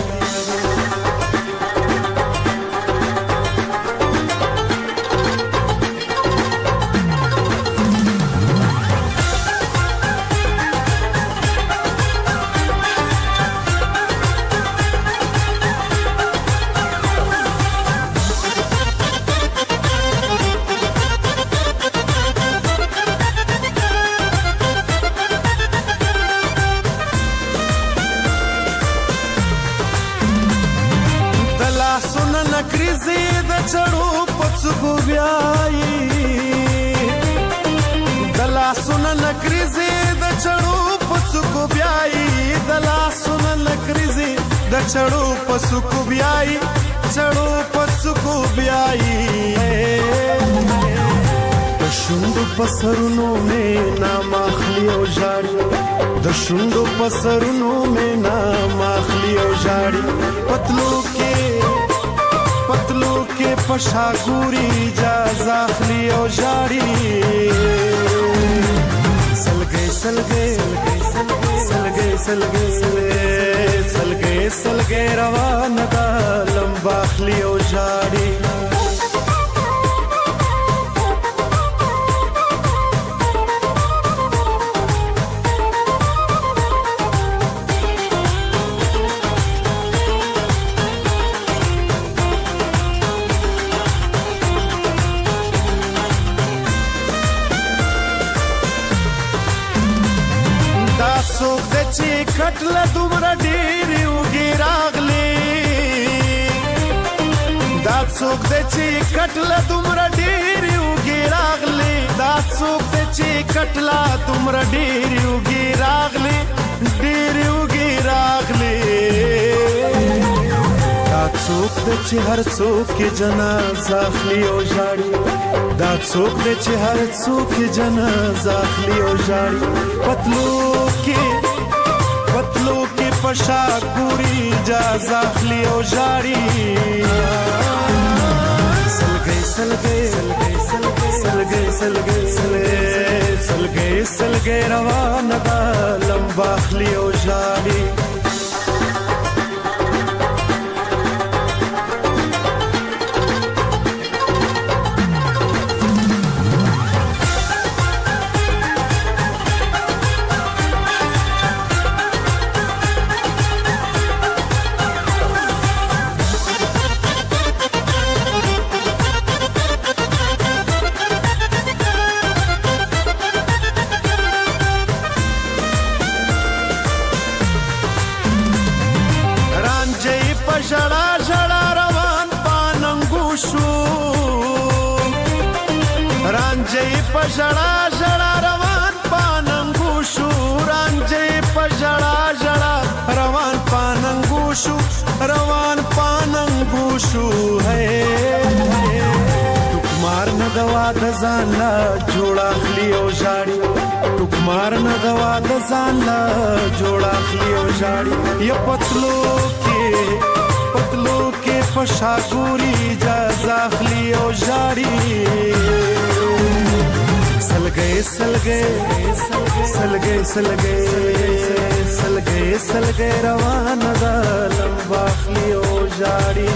چړو پڅګو بیاي دلا سن نکریزي د چړو پڅګو بیاي دلا سن نکریزي د چړو پڅګو بیاي چړو پڅګو بیاي د شوندو پسرونو مې نام اخلي او جاړي، د شوندو پسرونو مې نام اخلي او جاړي، پتلو کې پتلو کې پشاګوري جازاخلی او جاړي، سلګي سلګي سلګي سلګي سلګي سلګي روان د لمباخلی او جاړي. څوک د چې کټله دومره ډېرې اوږې راغلې، دا څوک د چې کټله دومره ډېرې اوږې راغلې، دا څوک د چې کټله دومره ډېرې اوږې راغلې ډېرې اوږې راغلې، دا څوک د چې هر څوک کې جنازه اخلي او جاړي، دا څوک د چې هر څوک کې جنازه اخلي او جاړي، پتلو کې پتلو کې پشاګوري جازاخلی او جاړي، سلګي سلګي سلګي سلګي سلګي سلګي سلګي روان د لمباخلی او جاړي. ژړا ژړا روان پاننګو شو، رانجې په ژړا ژړا روان پاننګو شو، رانجې په ژړا ژړا روان پاننګو شو، روان پاننګو شو، ہے ټوکمار نه دوا د ځان لا جوړ اخلي او جاړي، ټوکمار نه دوا د ځان لا جوړ اخلي او جاړي، یا پتلو کې پتلو کې پشاګوري جازاخلی او جاړي، سلګي سلګي سلګي سلګي سلګي سلګي روان د لمباخلی او جاړي.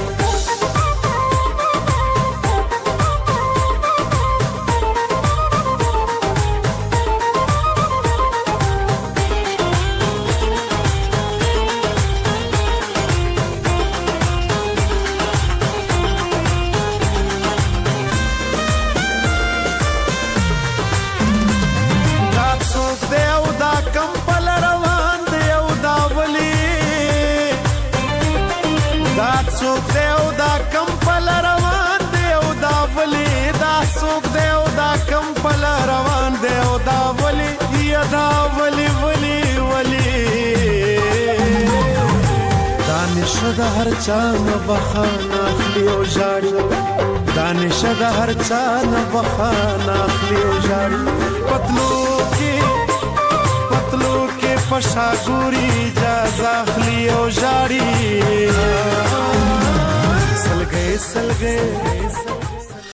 سوق دی او دا کم پل روان دی او دا ولی دا سوق دی او دا کم پل روان دی او دا ولی یا دا ولی ولی ولی دانش د هر چا نه بخانه اخلي او ژاړي دانش د هر چا نه بخانه اخلي او ژاړي پتلو کې پتلو کې پښا ګوري اجازه اخلي او ژاړي سلګي سلګي